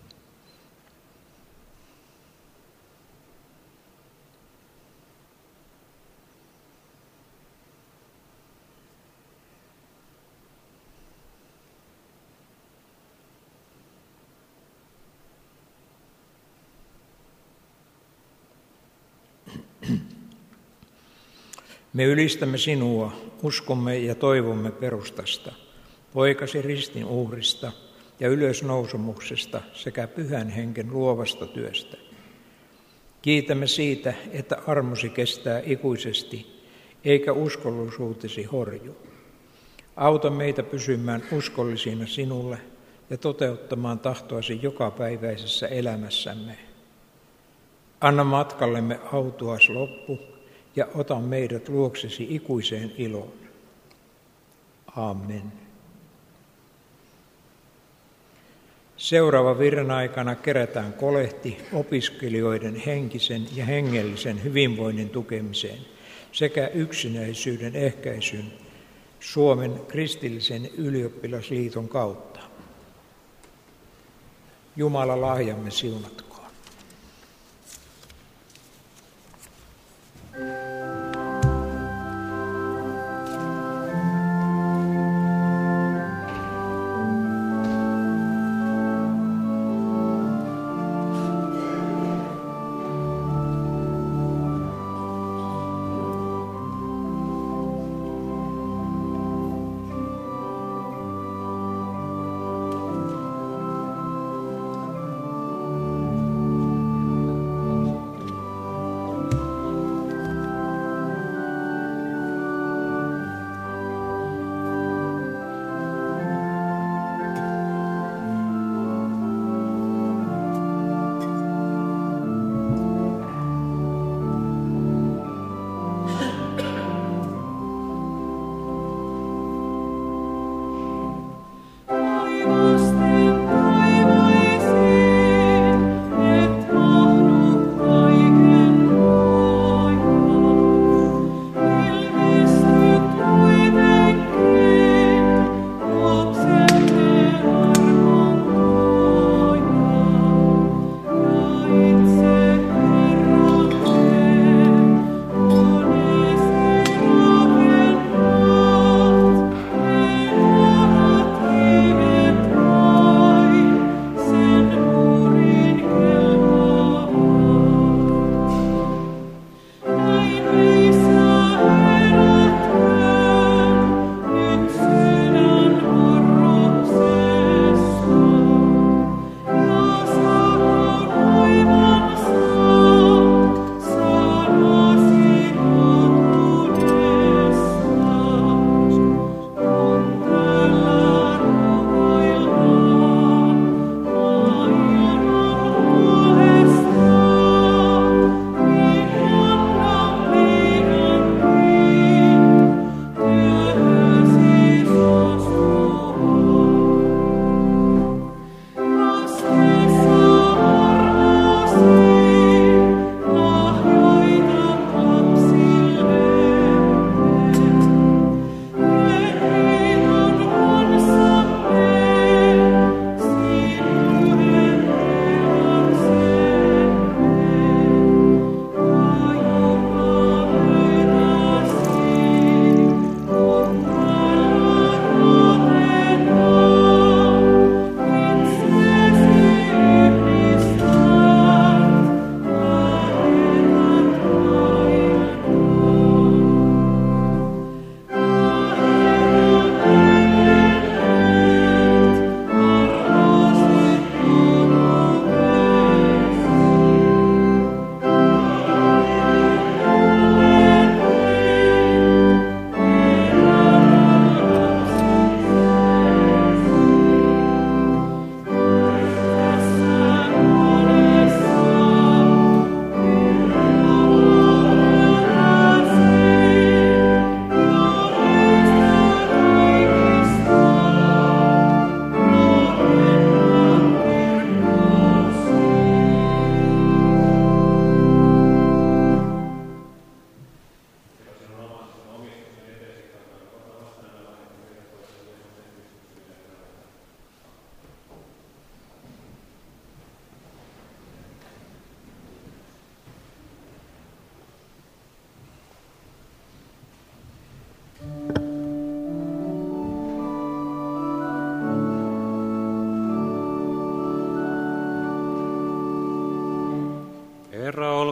Me ylistämme sinua, uskomme ja toivomme perustasta, poikasi ristin uhrista ja ylösnousumuksesta sekä pyhän hengen luovasta työstä. Kiitämme siitä, että armosi kestää ikuisesti, eikä uskollisuutesi horju. Auta meitä pysymään uskollisina sinulle ja toteuttamaan tahtoasi jokapäiväisessä elämässämme. Anna matkallemme autuas loppu ja ota meidät luoksesi ikuiseen iloon. Amen. Seuraava virran aikana kerätään kolehti opiskelijoiden henkisen ja hengellisen hyvinvoinnin tukemiseen sekä yksinäisyyden ehkäisyn Suomen kristillisen ylioppilasliiton kautta. Jumala lahjamme siunatkoon.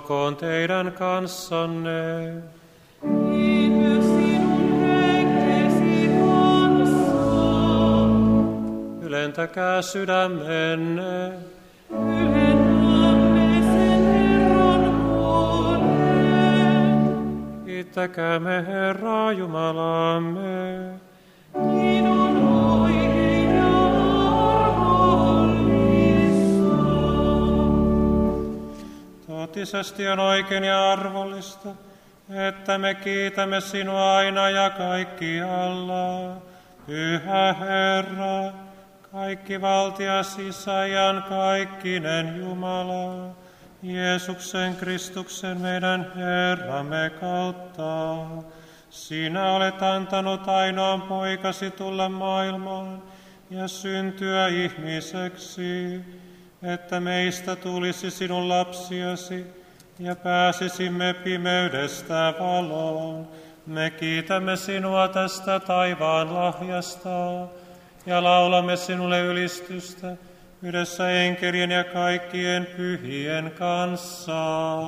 olkoon teidän kanssanne. Kiitos sinun henkesi kanssa. Ylentäkää sydämenne. Ylentämme sen Herran puoleen. Kiittäkäämme Herraa Jumalamme. Niin on oikein ja armollista. Totisesti on oikein ja arvollista, että me kiitämme sinua aina ja kaikkialla. Pyhä Herra, kaikki valtias Isä, kaikkinen Jumala, Jeesuksen Kristuksen meidän Herramme kautta. Sinä olet antanut ainoan poikasi tulla maailmaan ja syntyä ihmiseksi, että meistä tulisi sinun lapsiasi ja pääsisimme pimeydestä valoon. Me kiitämme sinua tästä taivaan lahjasta ja laulamme sinulle ylistystä yhdessä enkelien ja kaikkien pyhien kanssa.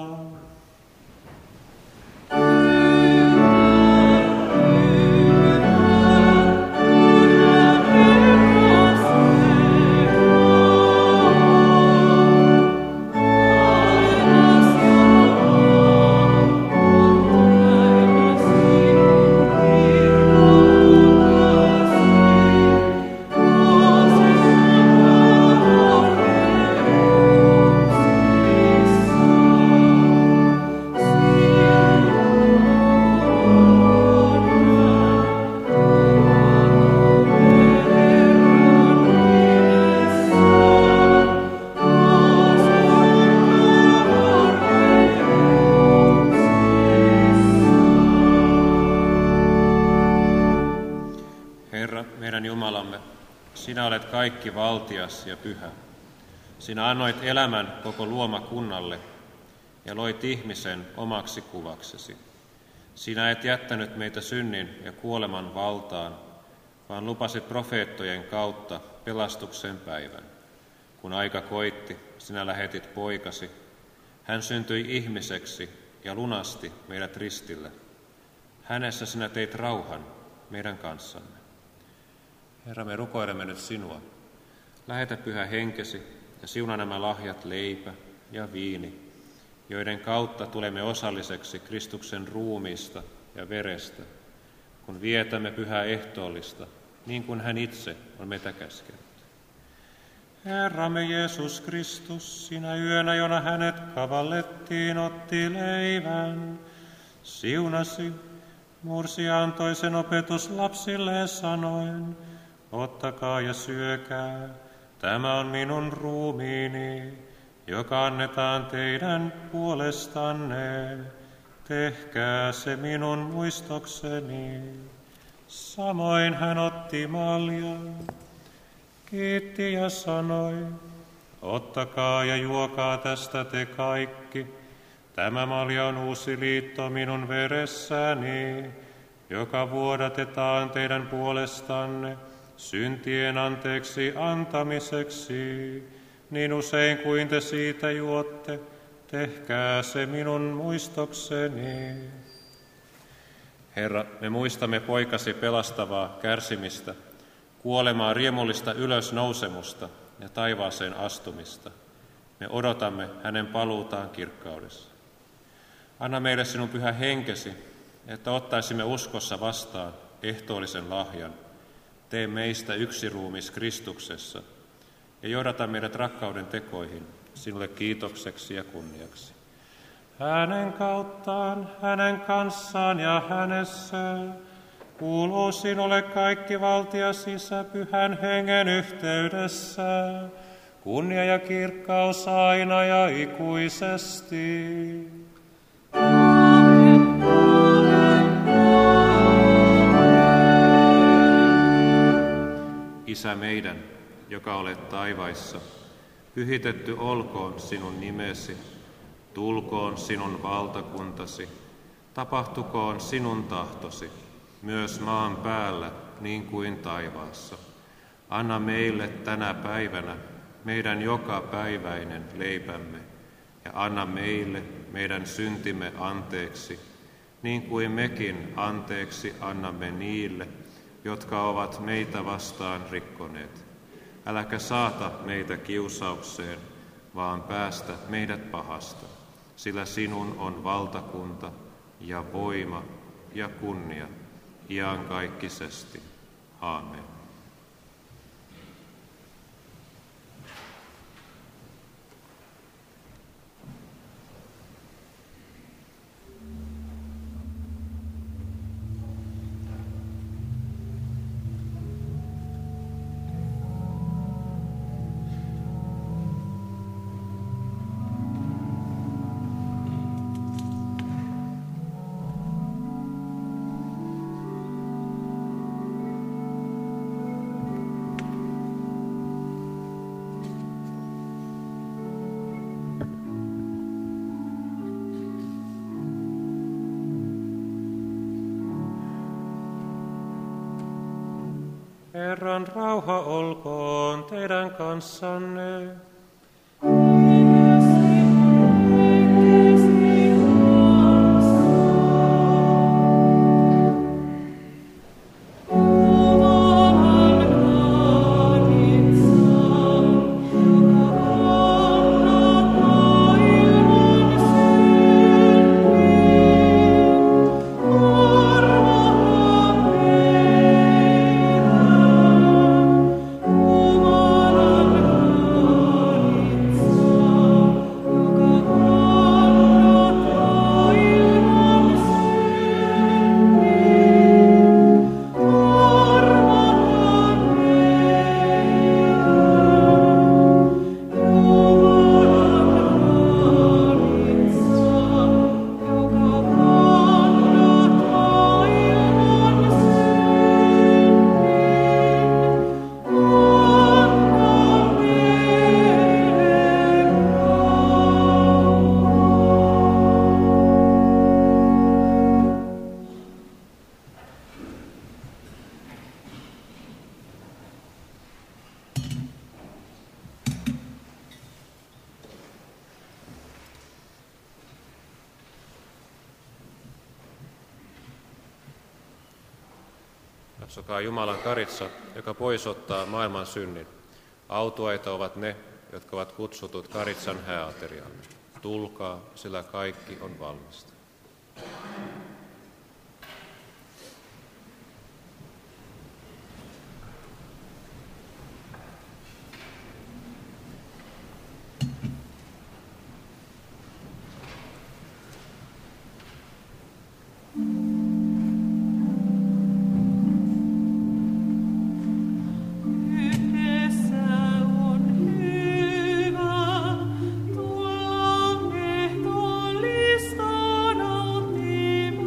Sinä olet kaikki valtias ja pyhä. Sinä annoit elämän koko luomakunnalle ja loit ihmisen omaksi kuvaksesi. Sinä et jättänyt meitä synnin ja kuoleman valtaan, vaan lupasit profeettojen kautta pelastuksen päivän. Kun aika koitti, sinä lähetit poikasi. Hän syntyi ihmiseksi ja lunasti meidät ristille. Hänessä sinä teit rauhan meidän kanssamme. Herra, me rukoilemme nyt sinua. Lähetä pyhä henkesi ja siunaa nämä lahjat leipä ja viini, joiden kautta tulemme osalliseksi Kristuksen ruumiista ja verestä, kun vietämme pyhää ehtoollista, niin kuin hän itse on meitä käskenyt. Herramme Jeesus Kristus, sinä yönä, jona hänet kavallettiin, otti leivän, siunasi, mursi ja antoi sen opetuslapsille sanoen, ottakaa ja syökää, tämä on minun ruumiini, joka annetaan teidän puolestanne. Tehkää se minun muistokseni. Samoin hän otti maljan, kiitti ja sanoi, ottakaa ja juokaa tästä te kaikki. Tämä malja on uusi liitto minun veressäni, joka vuodatetaan teidän puolestanne syntien anteeksi antamiseksi. Niin usein kuin te siitä juotte, tehkää se minun muistokseni. Herra, me muistamme poikasi pelastavaa kärsimistä, kuolemaa riemullista ylösnousemusta ja taivaaseen astumista. Me odotamme hänen paluutaan kirkkaudessa. Anna meille sinun pyhä henkesi, että ottaisimme uskossa vastaan ehtoollisen lahjan. Tee meistä yksi ruumis Kristuksessa ja johdata meidät rakkauden tekoihin sinulle kiitokseksi ja kunniaksi. Hänen kauttaan, hänen kanssaan ja hänessä kuuluu sinulle kaikki valtias Isä pyhän hengen yhteydessä, kunnia ja kirkkaus aina ja ikuisesti. Isä meidän, joka olet taivaissa, pyhitetty olkoon sinun nimesi, tulkoon sinun valtakuntasi, tapahtukoon sinun tahtosi, myös maan päällä niin kuin taivaassa. Anna meille tänä päivänä meidän jokapäiväinen leipämme, ja anna meille meidän syntimme anteeksi, niin kuin mekin anteeksi annamme niille, jotka ovat meitä vastaan rikkoneet. Äläkä saata meitä kiusaukseen, vaan päästä meidät pahasta, sillä sinun on valtakunta ja voima ja kunnia iankaikkisesti. Aamen. Herran rauha olkoon teidän kanssanne. Katsokaa Jumalan karitsa, joka poisottaa maailman synnin. Autuaita ovat ne, jotka ovat kutsutut karitsan hääateriaan. Tulkaa, sillä kaikki on valmista. Tulla ehtoollistaa nauttimaan.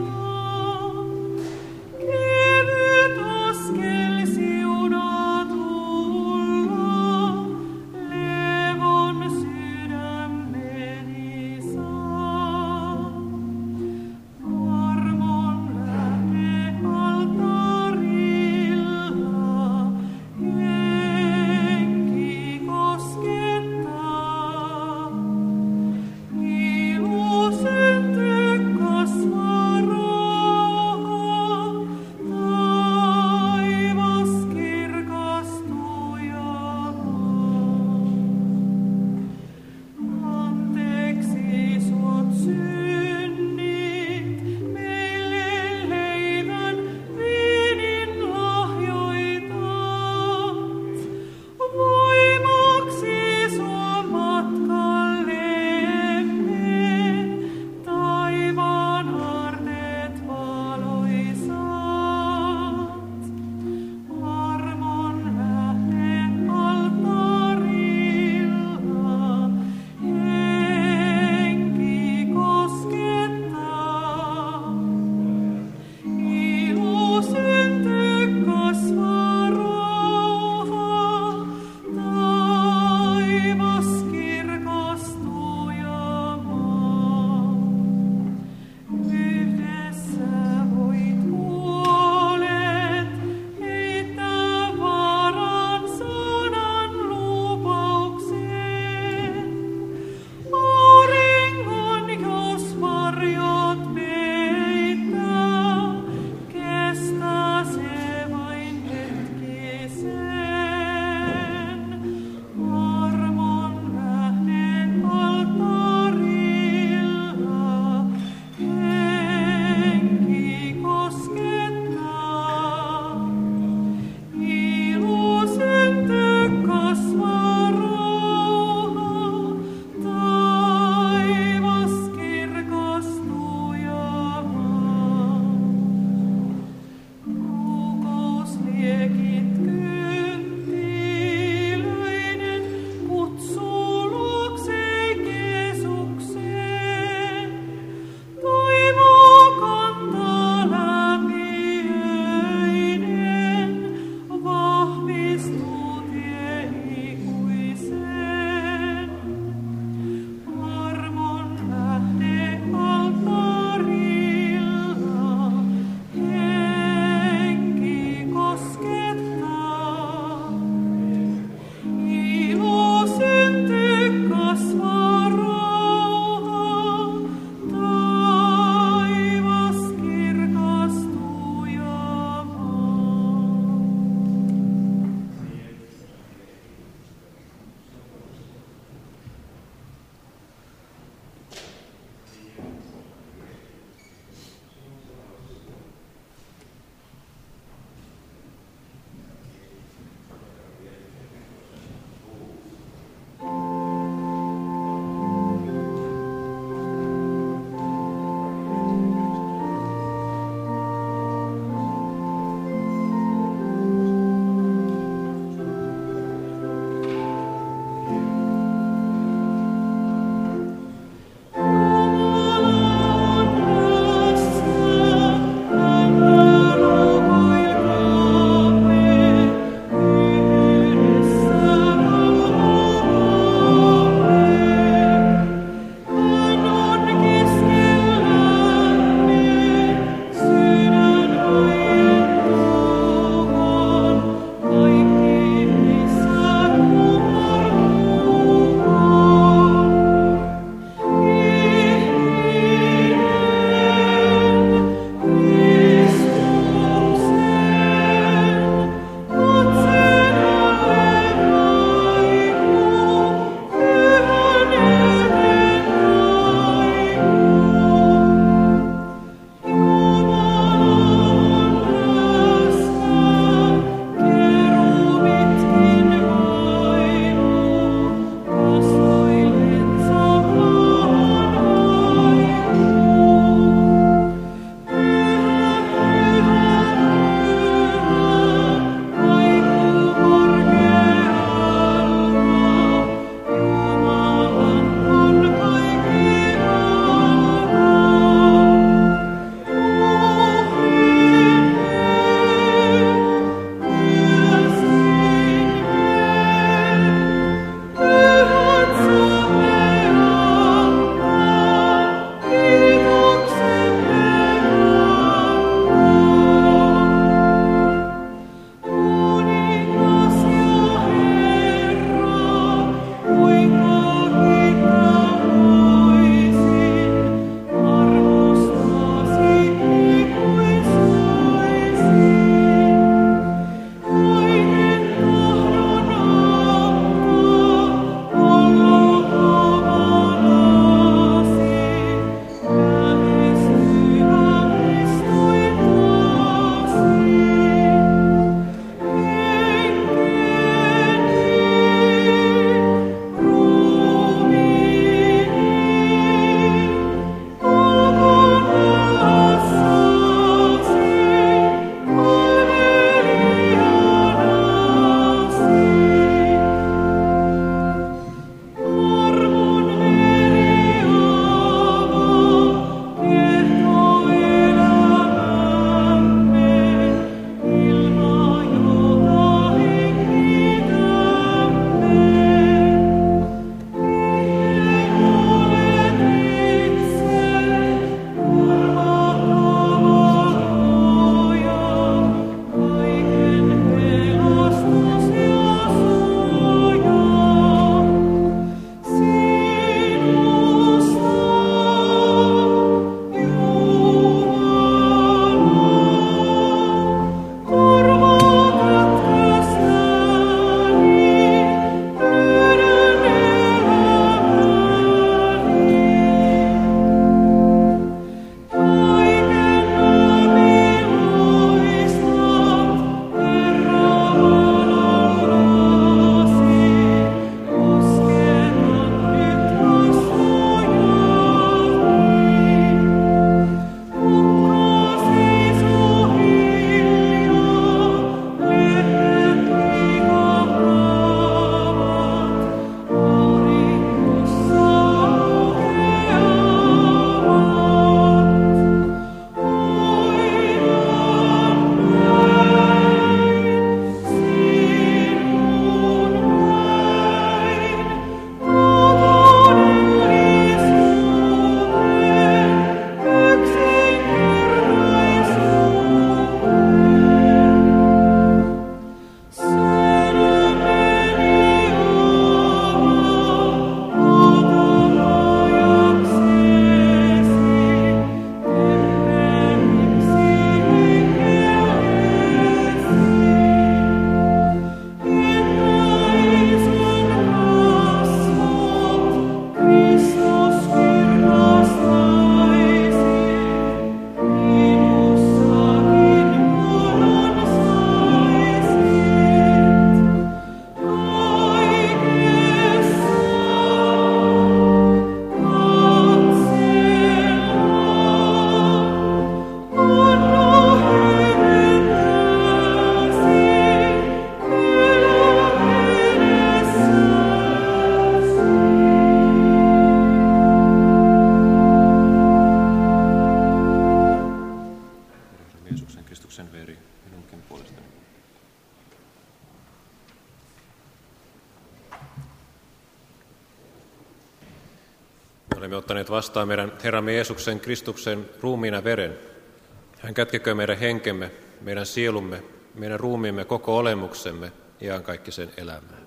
olemme ottaneet vastaan meidän Herramme Jeesuksen Kristuksen ruumiin ja veren. Hän kätkeköön meidän henkemme, meidän sielumme, meidän ruumiimme, koko olemuksemme, iankaikkisen elämään.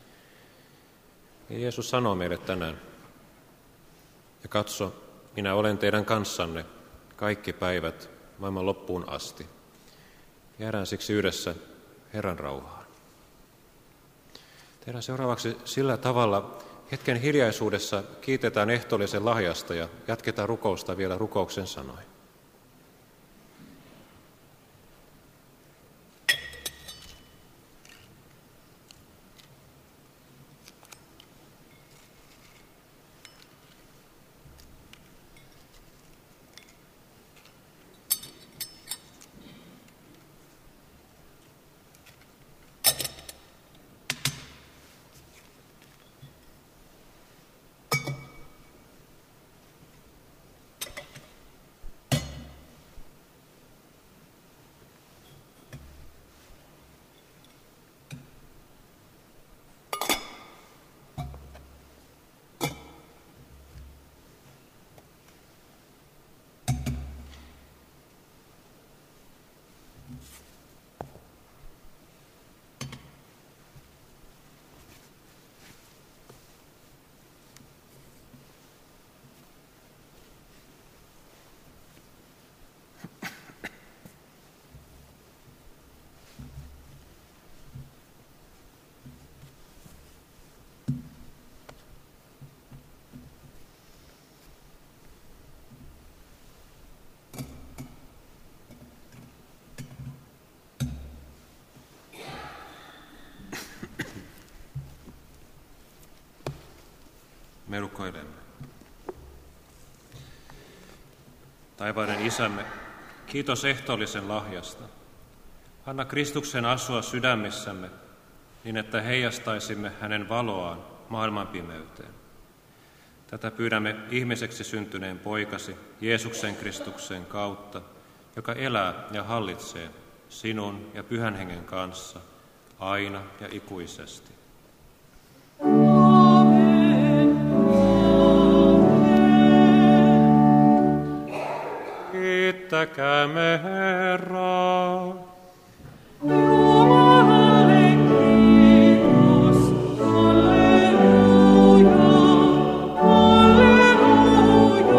Ja Jeesus sanoo meille tänään, ja katso, minä olen teidän kanssanne kaikki päivät maailman loppuun asti. Jäädään siksi yhdessä Herran rauhaan. Tehdään seuraavaksi sillä tavalla, hetken hiljaisuudessa kiitetään ehtoollisen lahjasta ja jatketaan rukousta vielä rukouksen sanoin. Me rukoilemme. Taivaiden Isämme, kiitos ehtoollisen lahjasta. Anna Kristuksen asua sydämissämme, niin että heijastaisimme hänen valoaan maailman pimeyteen. Tätä pyydämme ihmiseksi syntyneen poikasi, Jeesuksen Kristuksen kautta, joka elää ja hallitsee sinun ja Pyhän Hengen kanssa aina ja ikuisesti. Kiittäkäämme Herraa. Jumalalle kiitos, halleluja, halleluja,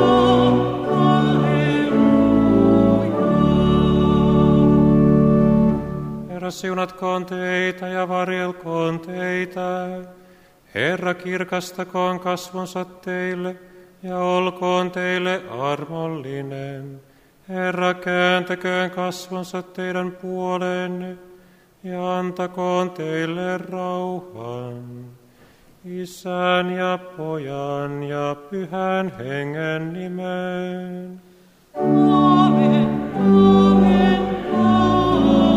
halleluja. Herra, siunatkoon teitä ja varjelkoon teitä. Herra, kirkastakoon kasvonsa teille ja olkoon teille armollinen. Herra, kääntäköön kasvonsa teidän puoleenne ja antakoon teille rauhan. Isän ja Pojan ja Pyhän Hengen nimeen. Aamen, aamen, aamen.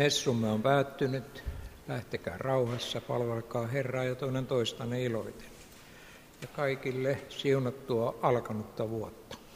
messumme on päättynyt. Lähtekää rauhassa, palvelkaa Herraa ja toinen toistanne iloiten. Ja kaikille siunattua alkanutta vuotta.